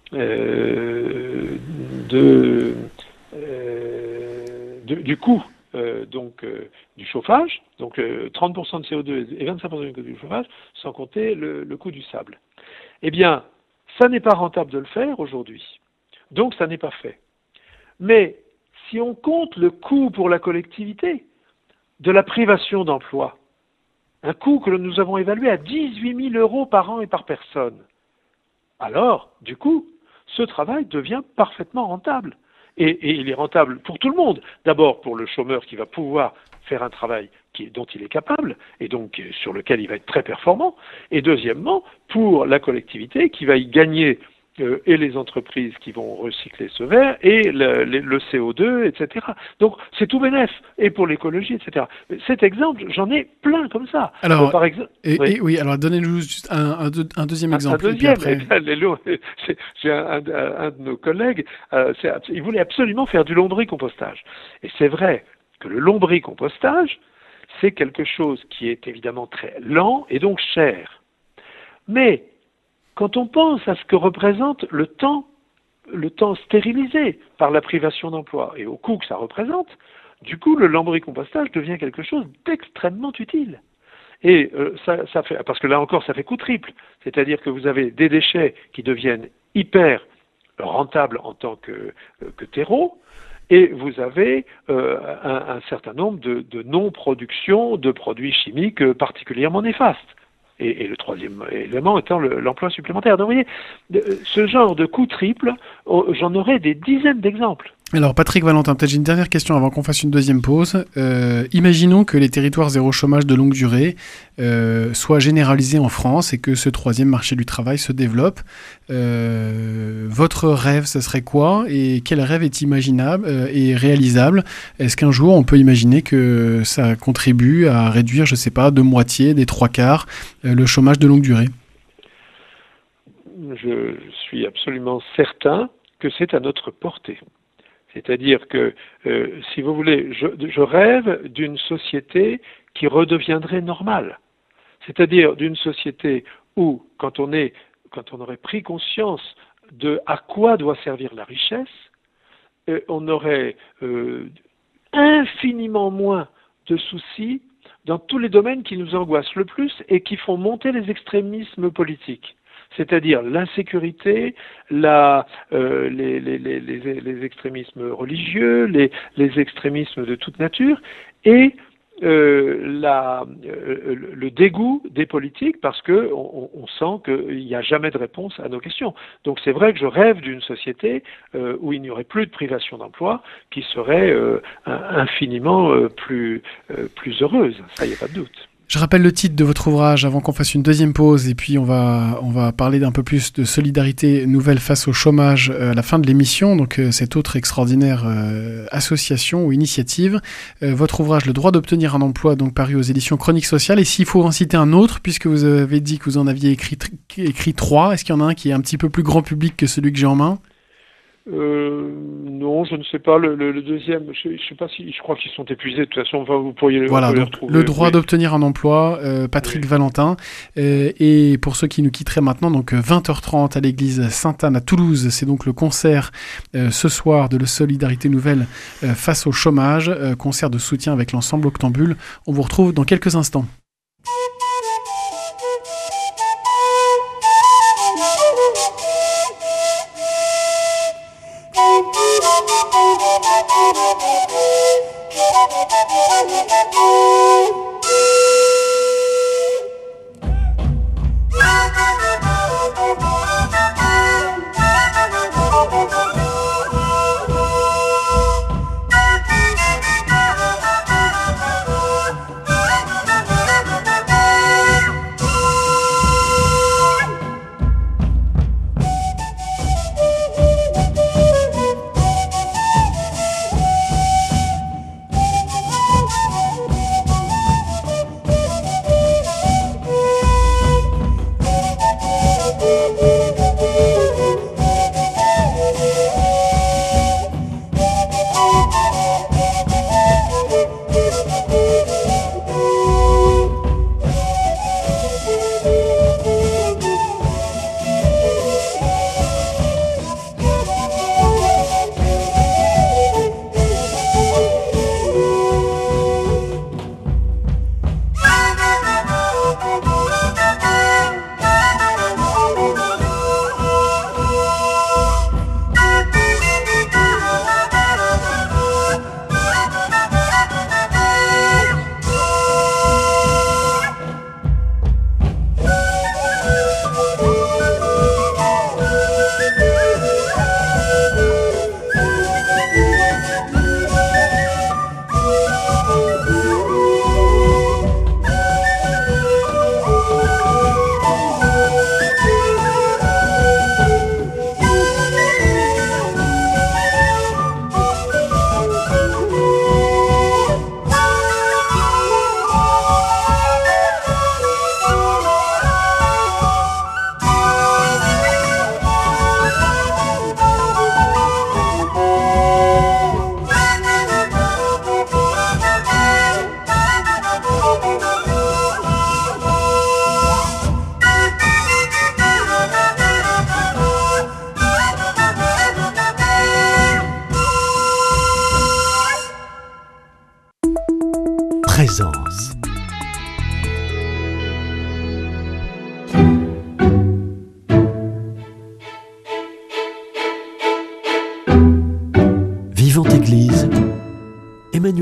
euh, de, euh, de, du coût euh, donc, euh, du chauffage, donc euh, trente pour cent de C O deux et vingt-cinq pour cent du coût du chauffage, sans compter le, le coût du sable. Eh bien, ça n'est pas rentable de le faire aujourd'hui, donc ça n'est pas fait. Mais si on compte le coût pour la collectivité de la privation d'emploi, un coût que nous avons évalué à dix-huit mille euros par an et par personne, alors, du coup, ce travail devient parfaitement rentable. Et, et il est rentable pour tout le monde. D'abord pour le chômeur qui va pouvoir faire un travail qui, dont il est capable et donc sur lequel il va être très performant. Et deuxièmement, pour la collectivité qui va y gagner Euh, et les entreprises qui vont recycler ce verre, et le, le, le C O deux, et cetera. Donc, c'est tout bénef, et pour l'écologie, et cetera. Cet exemple, j'en ai plein comme ça. Alors, euh, par exemple, et, oui. et, oui, alors donnez-nous juste un, un, deux, un deuxième un, exemple. Un deuxième, et puis après... j'ai un, un, un de nos collègues, euh, il voulait absolument faire du lombricompostage. Et c'est vrai que le lombricompostage, c'est quelque chose qui est évidemment très lent et donc cher. Mais quand on pense à ce que représente le temps, le temps stérilisé par la privation d'emploi et au coût que ça représente, du coup, le lombricompostage devient quelque chose d'extrêmement utile. Et euh, ça, ça fait, parce que là encore, ça fait coût triple. C'est-à-dire que vous avez des déchets qui deviennent hyper rentables en tant que, que terreau, et vous avez euh, un, un certain nombre de, de non-productions de produits chimiques particulièrement néfastes. Et, et le troisième élément étant le, l'emploi supplémentaire. Donc vous voyez, ce genre de coût triple, j'en aurais des dizaines d'exemples. Alors Patrick Valentin, peut-être j'ai une dernière question avant qu'on fasse une deuxième pause. Euh, imaginons que les territoires zéro chômage de longue durée euh, soient généralisés en France et que ce troisième marché du travail se développe. Euh, votre rêve, ce serait quoi et quel rêve est imaginable euh, et réalisable? Est-ce qu'un jour on peut imaginer que ça contribue à réduire, je sais pas, de moitié, des trois quarts, euh, le chômage de longue durée? Je suis absolument certain que c'est à notre portée. C'est-à-dire que, euh, si vous voulez, je, je rêve d'une société qui redeviendrait normale. C'est-à-dire d'une société où, quand on, est, quand on aurait pris conscience de à quoi doit servir la richesse, euh, on aurait euh, infiniment moins de soucis dans tous les domaines qui nous angoissent le plus et qui font monter les extrémismes politiques. C'est-à-dire l'insécurité, la, euh, les, les, les, les, les extrémismes religieux, les, les extrémismes de toute nature, et euh, la, euh, le dégoût des politiques, parce qu'on on, on sent qu'il n'y a jamais de réponse à nos questions. Donc c'est vrai que je rêve d'une société euh, où il n'y aurait plus de privation d'emploi, qui serait euh, infiniment euh, plus, euh, plus heureuse, ça, il n'y a pas de doute. Je rappelle le titre de votre ouvrage avant qu'on fasse une deuxième pause et puis on va on va parler d'un peu plus de solidarité nouvelle face au chômage à la fin de l'émission, donc euh, cette autre extraordinaire euh, association ou initiative. Euh, votre ouvrage Le droit d'obtenir un emploi, donc paru aux éditions Chroniques Sociales, et s'il faut en citer un autre, puisque vous avez dit que vous en aviez écrit, écrit trois, est-ce qu'il y en a un qui est un petit peu plus grand public que celui que j'ai en main ? Euh, non, je ne sais pas. Le, le, le deuxième, je ne sais pas si, je crois qu'ils sont épuisés. De toute façon, enfin, vous pourriez voilà, les donc, retrouver. Le droit oui. d'obtenir un emploi, euh, Patrick oui. Valentin. Euh, et pour ceux qui nous quitteraient maintenant, donc vingt heures trente à l'église Sainte-Anne à Toulouse, c'est donc le concert euh, ce soir de la Solidarité Nouvelle euh, face au chômage, euh, concert de soutien avec l'ensemble Octambule. On vous retrouve dans quelques instants.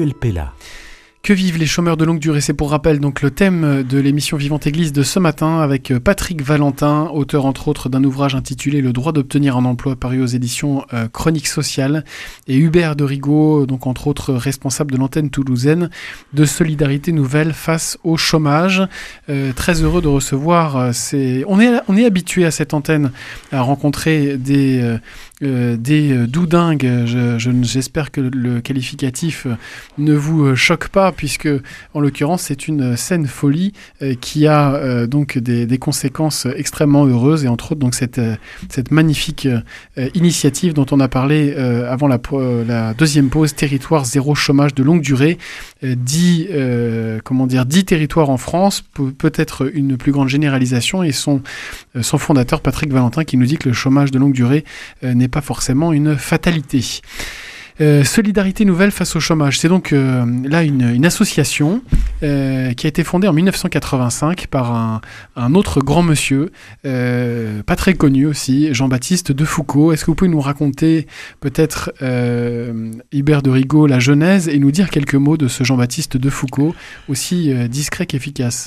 Emmanuel Pella. Que vivent les chômeurs de longue durée? C'est pour rappel donc le thème de l'émission Vivante Église de ce matin avec Patrick Valentin, auteur entre autres d'un ouvrage intitulé Le droit d'obtenir un emploi paru aux éditions euh, Chroniques Sociales, et Hubert de Rigaud, donc entre autres responsable de l'antenne toulousaine de Solidarité Nouvelle face au chômage. Euh, très heureux de recevoir, euh, ces... on est on est habitué à cette antenne à rencontrer des euh, euh, des doudingues. Je, je, j'espère que le qualificatif ne vous choque pas, puisque en l'occurrence c'est une saine folie euh, qui a euh, donc des, des conséquences extrêmement heureuses, et entre autres donc cette, euh, cette magnifique euh, initiative dont on a parlé euh, avant la, euh, la deuxième pause, Territoire Zéro Chômage de Longue Durée, euh, dix, euh, comment dire, dix territoires en France, peut, peut-être une plus grande généralisation, et son, euh, son fondateur Patrick Valentin qui nous dit que le chômage de longue durée euh, n'est pas forcément une fatalité. Euh, Solidarité Nouvelle face au chômage, c'est donc euh, là une, une association euh, qui a été fondée en dix-neuf cent quatre-vingt-cinq par un, un autre grand monsieur, euh, pas très connu aussi, Jean-Baptiste Defoucauld. Est-ce que vous pouvez nous raconter peut-être, euh, Hubert de Rigaud, la genèse, et nous dire quelques mots de ce Jean-Baptiste Defoucauld, aussi euh, discret qu'efficace?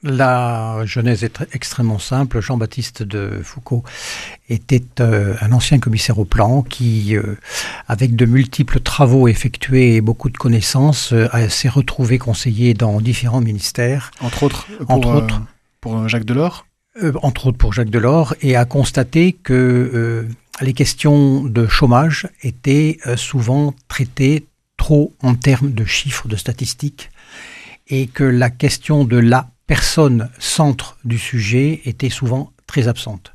La genèse est très, extrêmement simple. Jean-Baptiste Defoucauld était euh, un ancien commissaire au plan qui, euh, avec de multiples travaux effectués et beaucoup de connaissances, euh, s'est retrouvé conseiller dans différents ministères. Entre autres pour, entre euh, autres, pour Jacques Delors euh, Entre autres pour Jacques Delors, et a constaté que euh, les questions de chômage étaient euh, souvent traitées trop en termes de chiffres, de statistiques, et que la question de la personne centre du sujet était souvent très absente.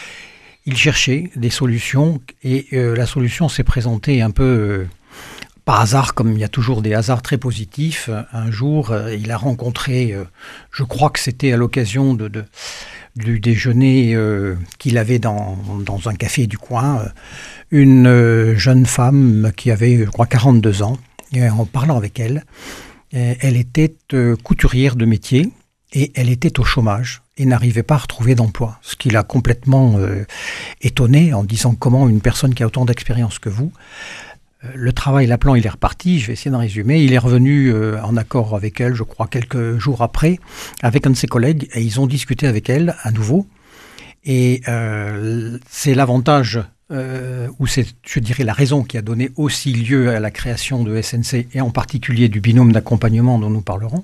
Il cherchait des solutions, et euh, la solution s'est présentée un peu euh, par hasard, comme il y a toujours des hasards très positifs. Un jour, euh, il a rencontré, euh, je crois que c'était à l'occasion de, de, du déjeuner euh, qu'il avait dans, dans un café du coin, euh, une euh, jeune femme qui avait, je crois, quarante-deux ans. Et en parlant avec elle, euh, elle était euh, couturière de métier, et elle était au chômage et n'arrivait pas à retrouver d'emploi. Ce qui l'a complètement euh, étonné, en disant comment une personne qui a autant d'expérience que vous, euh, le travail, l'appelant, il est reparti, je vais essayer d'en résumer. Il est revenu euh, en accord avec elle, je crois, quelques jours après, avec un de ses collègues, et ils ont discuté avec elle à nouveau. Et euh, c'est l'avantage, euh, ou c'est, je dirais, la raison qui a donné aussi lieu à la création de S N C, et en particulier du binôme d'accompagnement dont nous parlerons.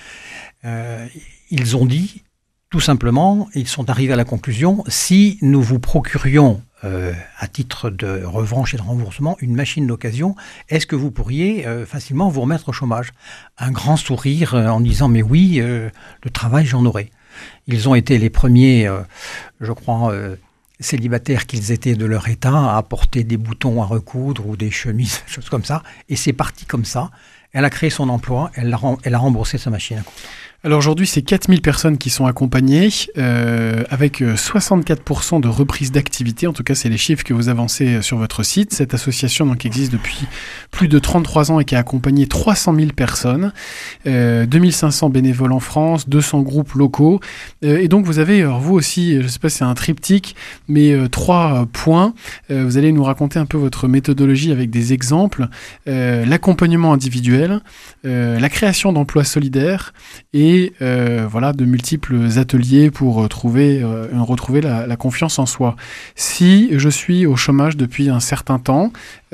Euh, ils ont dit, tout simplement, ils sont arrivés à la conclusion, si nous vous procurions, euh, à titre de revanche et de remboursement, une machine d'occasion, est-ce que vous pourriez euh, facilement vous remettre au chômage? Un grand sourire euh, en disant, mais oui, euh, le travail, j'en aurai. Ils ont été les premiers, euh, je crois, euh, célibataires qu'ils étaient de leur état, à apporter des boutons à recoudre ou des chemises, des choses comme ça, et c'est parti comme ça. Elle a créé son emploi, elle a, elle a remboursé sa machine à coudre. Alors aujourd'hui, c'est quatre mille personnes qui sont accompagnées, euh, avec soixante-quatre pour cent de reprise d'activité. En tout cas, c'est les chiffres que vous avancez sur votre site. Cette association donc, existe depuis plus de trente-trois ans et qui a accompagné trois cent mille personnes, euh, deux mille cinq cents bénévoles en France, deux cents groupes locaux. Euh, et donc, vous avez, alors vous aussi, je ne sais pas si c'est un triptyque, mais euh, trois points. Euh, vous allez nous raconter un peu votre méthodologie avec des exemples. Euh, l'accompagnement individuel, euh, la création d'emplois solidaires et Et euh, voilà, de multiples ateliers pour trouver, euh, retrouver la, la confiance en soi. Si je suis au chômage depuis un certain temps,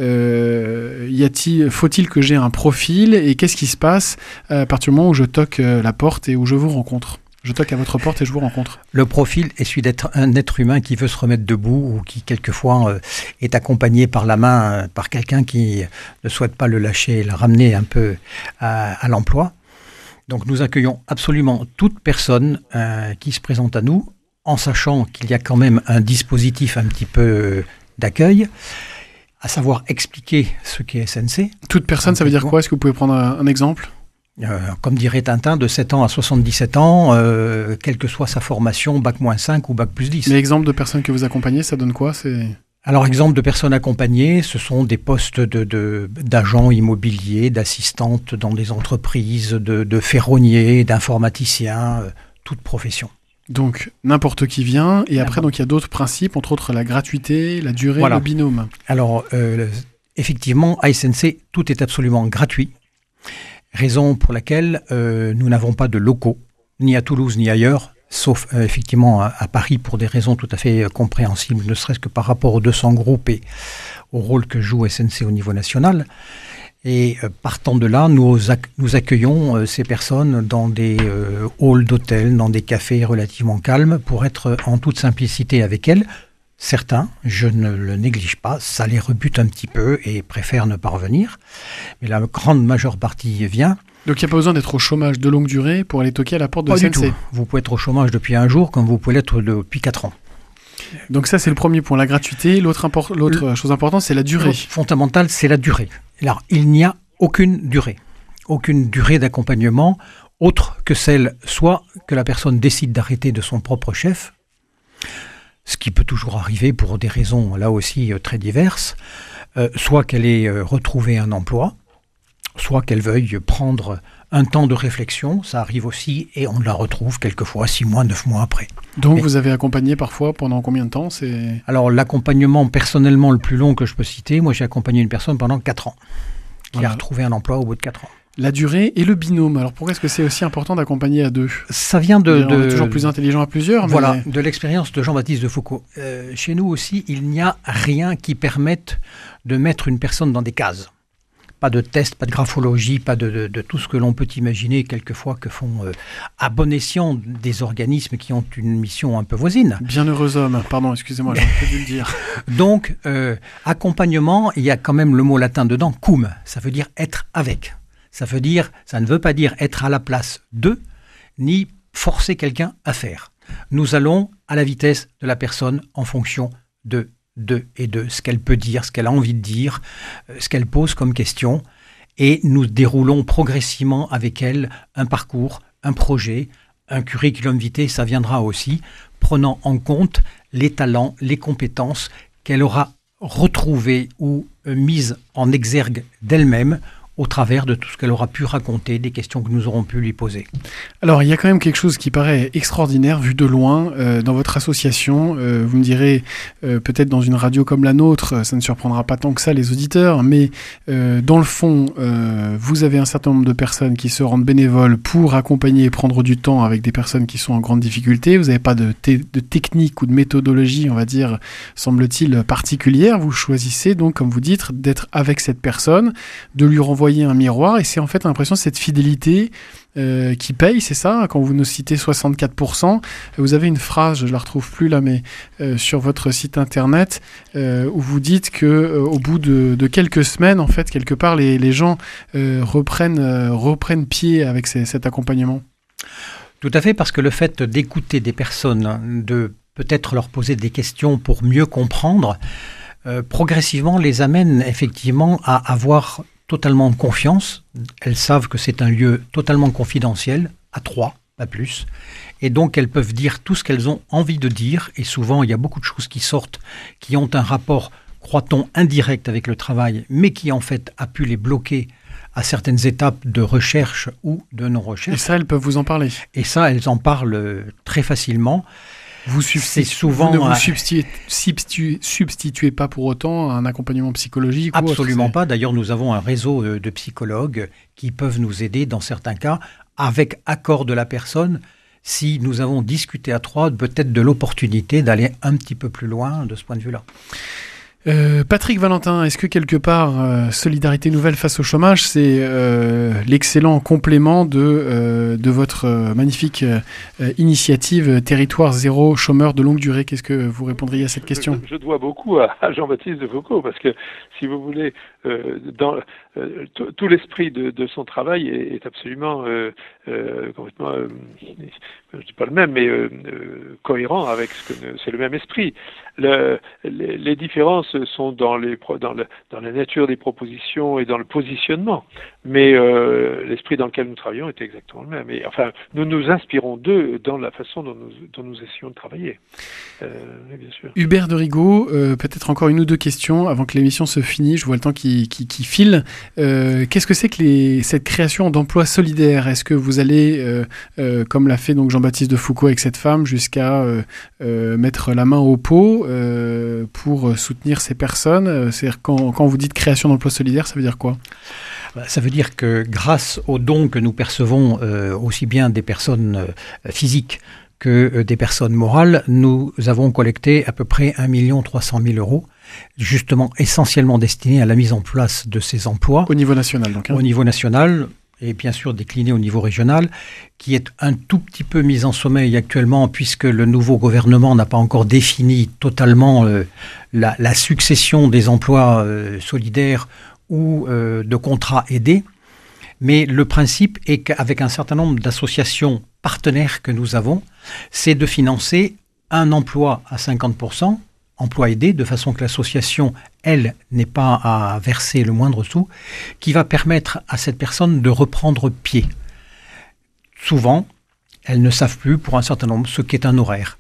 euh, y a-t-il, faut-il que j'ai un profil, et qu'est-ce qui se passe à partir du moment où je toque la porte et où je vous rencontre? Je toque à votre porte et je vous rencontre. Le profil est celui d'être un être humain qui veut se remettre debout, ou qui quelquefois euh, est accompagné par la main euh, par quelqu'un qui ne souhaite pas le lâcher et le ramener un peu à, à l'emploi. Donc nous accueillons absolument toute personne euh, qui se présente à nous, en sachant qu'il y a quand même un dispositif un petit peu d'accueil, à savoir expliquer ce qu'est S N C. Toute personne, ça veut dire quoi? Est-ce que vous pouvez prendre un, un exemple? euh, Comme dirait Tintin, de sept ans à soixante-dix-sept ans, euh, quelle que soit sa formation, bac moins cinq ou bac plus dix. Mais exemple de personnes que vous accompagnez, ça donne quoi? C'est... Alors, exemple de personnes accompagnées, ce sont des postes de, de, d'agents immobiliers, d'assistantes dans des entreprises, de, de ferronniers, d'informaticiens, euh, toute profession. Donc, n'importe qui vient, et après, donc, il y a d'autres principes, entre autres la gratuité, la durée, voilà. Le binôme. Alors, euh, effectivement, à S N C, tout est absolument gratuit. Raison pour laquelle euh, nous n'avons pas de locaux, ni à Toulouse ni ailleurs, sauf euh, effectivement à, à Paris pour des raisons tout à fait euh, compréhensibles, ne serait-ce que par rapport aux deux cents groupes et au rôle que joue S N C au niveau national. Et euh, partant de là, nous, ac- nous accueillons euh, ces personnes dans des euh, halls d'hôtels, dans des cafés relativement calmes, pour être en toute simplicité avec elles. Certains, je ne le néglige pas, ça les rebute un petit peu et préfèrent ne pas revenir. Mais la grande majeure partie vient. Donc il n'y a pas besoin d'être au chômage de longue durée pour aller toquer à la porte de Pas S N C. du tout. Vous pouvez être au chômage depuis un jour comme vous pouvez l'être depuis quatre ans. Donc ça, c'est le premier point, la gratuité. L'autre, impor- l'autre le... chose importante, c'est la durée. Fondamental, c'est la durée. Alors, il n'y a aucune durée. Aucune durée d'accompagnement autre que celle, soit que la personne décide d'arrêter de son propre chef, ce qui peut toujours arriver pour des raisons, là aussi, très diverses, euh, soit qu'elle ait euh, retrouvé un emploi, soit qu'elle veuille prendre un temps de réflexion, ça arrive aussi, et on la retrouve quelquefois six mois, neuf mois après. Donc Mais, vous avez accompagné parfois pendant combien de temps c'est... Alors l'accompagnement personnellement le plus long que je peux citer, moi j'ai accompagné une personne pendant quatre ans, qui voilà. a retrouvé un emploi au bout de quatre ans. La durée et le binôme, alors pourquoi est-ce que c'est aussi important d'accompagner à deux ? Ça vient de... On de... est toujours plus intelligent à plusieurs. Mais... Voilà, de l'expérience de Jean-Baptiste de Foucault. Euh, chez nous aussi, il n'y a rien qui permette de mettre une personne dans des cases. Pas de test, pas de graphologie, pas de, de, de tout ce que l'on peut imaginer quelquefois que font euh, à bon escient des organismes qui ont une mission un peu voisine. Bienheureux homme, pardon, excusez-moi, j'ai dû le dire. Donc, euh, accompagnement, il y a quand même le mot latin dedans, cum, ça veut dire être avec. Ça veut dire, ça ne veut pas dire être à la place de, ni forcer quelqu'un à faire. Nous allons à la vitesse de la personne en fonction de de et de ce qu'elle peut dire, ce qu'elle a envie de dire, ce qu'elle pose comme question, et nous déroulons progressivement avec elle un parcours, un projet, un curriculum vitae, ça viendra aussi, prenant en compte les talents, les compétences qu'elle aura retrouvées ou mises en exergue d'elle-même au travers de tout ce qu'elle aura pu raconter, des questions que nous aurons pu lui poser. Alors, il y a quand même quelque chose qui paraît extraordinaire, vu de loin, euh, dans votre association. Euh, vous me direz, euh, peut-être dans une radio comme la nôtre, ça ne surprendra pas tant que ça les auditeurs, mais euh, dans le fond, euh, vous avez un certain nombre de personnes qui se rendent bénévoles pour accompagner et prendre du temps avec des personnes qui sont en grande difficulté. Vous n'avez pas de, te- de technique ou de méthodologie, on va dire, semble-t-il, particulière. Vous choisissez donc, comme vous dites, d'être avec cette personne, de lui renvoyer un miroir, et c'est en fait l'impression de cette fidélité euh, qui paye, c'est ça, quand vous nous citez soixante-quatre pour cent. Vous avez une phrase, je ne la retrouve plus là, mais euh, sur votre site internet, euh, où vous dites que euh, au bout de, de quelques semaines, en fait, quelque part, les, les gens euh, reprennent, euh, reprennent pied avec ces, cet accompagnement. Tout à fait, parce que le fait d'écouter des personnes, de peut-être leur poser des questions pour mieux comprendre, euh, progressivement les amène effectivement à avoir totalement confiance. Elles savent que c'est un lieu totalement confidentiel, à trois, pas plus. Et donc, elles peuvent dire tout ce qu'elles ont envie de dire. Et souvent, il y a beaucoup de choses qui sortent, qui ont un rapport, croit-on, indirect avec le travail, mais qui, en fait, a pu les bloquer à certaines étapes de recherche ou de non-recherche. Et ça, elles peuvent vous en parler. Et ça, elles en parlent très facilement. Vous, substitu- souvent vous ne vous à... substitu- substitu- substituez pas pour autant à un accompagnement psychologique? Absolument ou autre, pas. D'ailleurs, nous avons un réseau de psychologues qui peuvent nous aider dans certains cas, avec accord de la personne, si nous avons discuté à trois, peut-être de l'opportunité d'aller un petit peu plus loin de ce point de vue-là. Euh, Patrick Valentin, est-ce que quelque part, euh, Solidarité Nouvelle face au chômage, c'est euh, l'excellent complément de, euh, de votre euh, magnifique euh, initiative Territoire Zéro Chômeur de longue durée? Qu'est-ce que vous répondriez à cette question? Je, je dois beaucoup à, à Jean-Baptiste de Foucault, parce que, si vous voulez, euh, dans, euh, tout, tout l'esprit de, de son travail est, est absolument euh, euh, complètement, euh, je ne dis pas le même, mais euh, euh, cohérent avec ce que c'est le même esprit. Le, les, les différences sont dans, les, dans, le, dans la nature des propositions et dans le positionnement, mais euh, l'esprit dans lequel nous travaillons est exactement le même. Et, enfin, nous nous inspirons d'eux dans la façon dont nous, dont nous essayons de travailler. Euh, oui, bien sûr. Hubert de Rigaud, euh, peut-être encore une ou deux questions avant que l'émission se finisse. Je vois le temps qui, qui, qui file. Euh, qu'est-ce que c'est que les, cette création d'emplois solidaires? Est-ce que vous allez, euh, euh, comme l'a fait donc Jean-Baptiste de Foucault avec cette femme, jusqu'à euh, euh, mettre la main au pot euh, pour soutenir ces personnes? C'est-à-dire quand, quand vous dites création d'emplois solidaires, ça veut dire quoi? Ça veut dire que grâce aux dons que nous percevons, euh, aussi bien des personnes euh, physiques que euh, des personnes morales, nous avons collecté à peu près un million trois cent mille euros, justement essentiellement destinés à la mise en place de ces emplois. Au niveau national, donc. Hein. Au niveau national, et bien sûr décliné au niveau régional, qui est un tout petit peu mis en sommeil actuellement, puisque le nouveau gouvernement n'a pas encore défini totalement euh, la, la succession des emplois euh, solidaires ou euh, de contrats aidés. Mais le principe est qu'avec un certain nombre d'associations partenaires que nous avons, c'est de financer un emploi à cinquante pour cent, emploi aidé, de façon que l'association, elle, n'ait pas à verser le moindre sou, qui va permettre à cette personne de reprendre pied. Souvent, elles ne savent plus, pour un certain nombre, ce qu'est un horaire,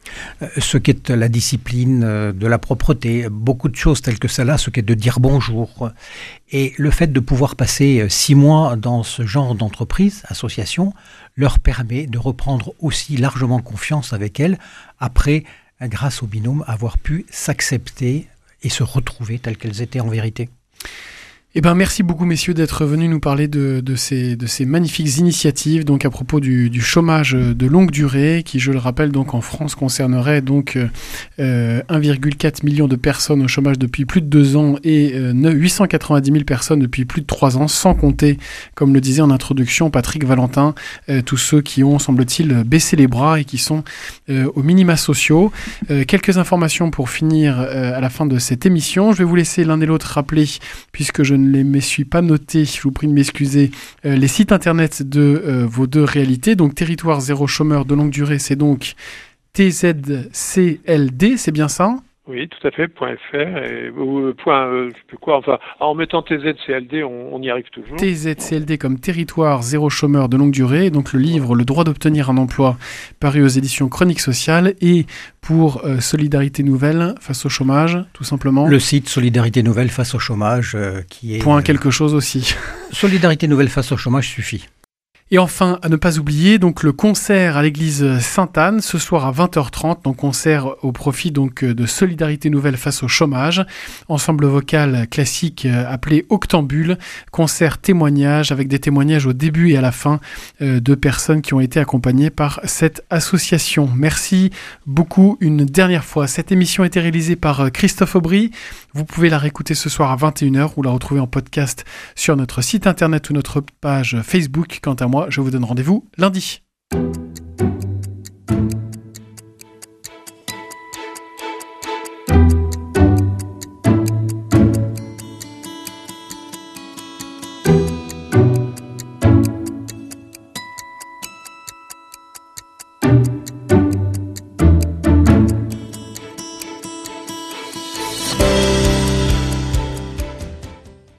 ce qu'est la discipline de la propreté, beaucoup de choses telles que celle-là, ce qu'est de dire bonjour. Et le fait de pouvoir passer six mois dans ce genre d'entreprise, association, leur permet de reprendre aussi largement confiance avec elles, après, grâce au binôme, avoir pu s'accepter et se retrouver telles qu'elles étaient en vérité. Eh ben, merci beaucoup, messieurs, d'être venus nous parler de, de, ces, de ces magnifiques initiatives, donc à propos du, du chômage de longue durée, qui, je le rappelle, donc en France concernerait donc euh, un virgule quatre million de personnes au chômage depuis plus de deux ans et euh, huit cent quatre-vingt-dix mille personnes depuis plus de trois ans, sans compter, comme le disait en introduction Patrick Valentin, euh, tous ceux qui ont, semble-t-il, baissé les bras et qui sont euh, aux minima sociaux. Euh, quelques informations pour finir euh, à la fin de cette émission. Je vais vous laisser l'un et l'autre rappeler, puisque je ne les me suis pas noté, je vous prie de m'excuser, euh, les sites internet de euh, vos deux réalités. Donc Territoire Zéro Chômeur de Longue Durée, c'est donc T Z C L D, c'est bien ça ? Oui, tout à fait, point .fr, et, ou point, euh, je sais plus quoi, enfin, en mettant T Z C L D, on, on y arrive toujours. T Z C L D comme Territoire Zéro Chômeur de Longue Durée, donc le livre Le droit d'obtenir un emploi, paru aux éditions Chroniques Sociales, et pour euh, Solidarité Nouvelle face au chômage, tout simplement. Le site Solidarité Nouvelle face au chômage, euh, qui est... Point quelque chose aussi. Solidarité Nouvelle face au chômage suffit. Et enfin, à ne pas oublier, donc le concert à l'église Sainte-Anne, ce soir à vingt heures trente, donc concert au profit donc de Solidarité Nouvelle face au chômage, ensemble vocal classique appelé Octambule, concert témoignage avec des témoignages au début et à la fin euh, de personnes qui ont été accompagnées par cette association. Merci beaucoup une dernière fois. Cette émission a été réalisée par Christophe Aubry. Vous pouvez la réécouter ce soir à vingt et une heures ou la retrouver en podcast sur notre site internet ou notre page Facebook. Quant à moi, je vous donne rendez-vous lundi.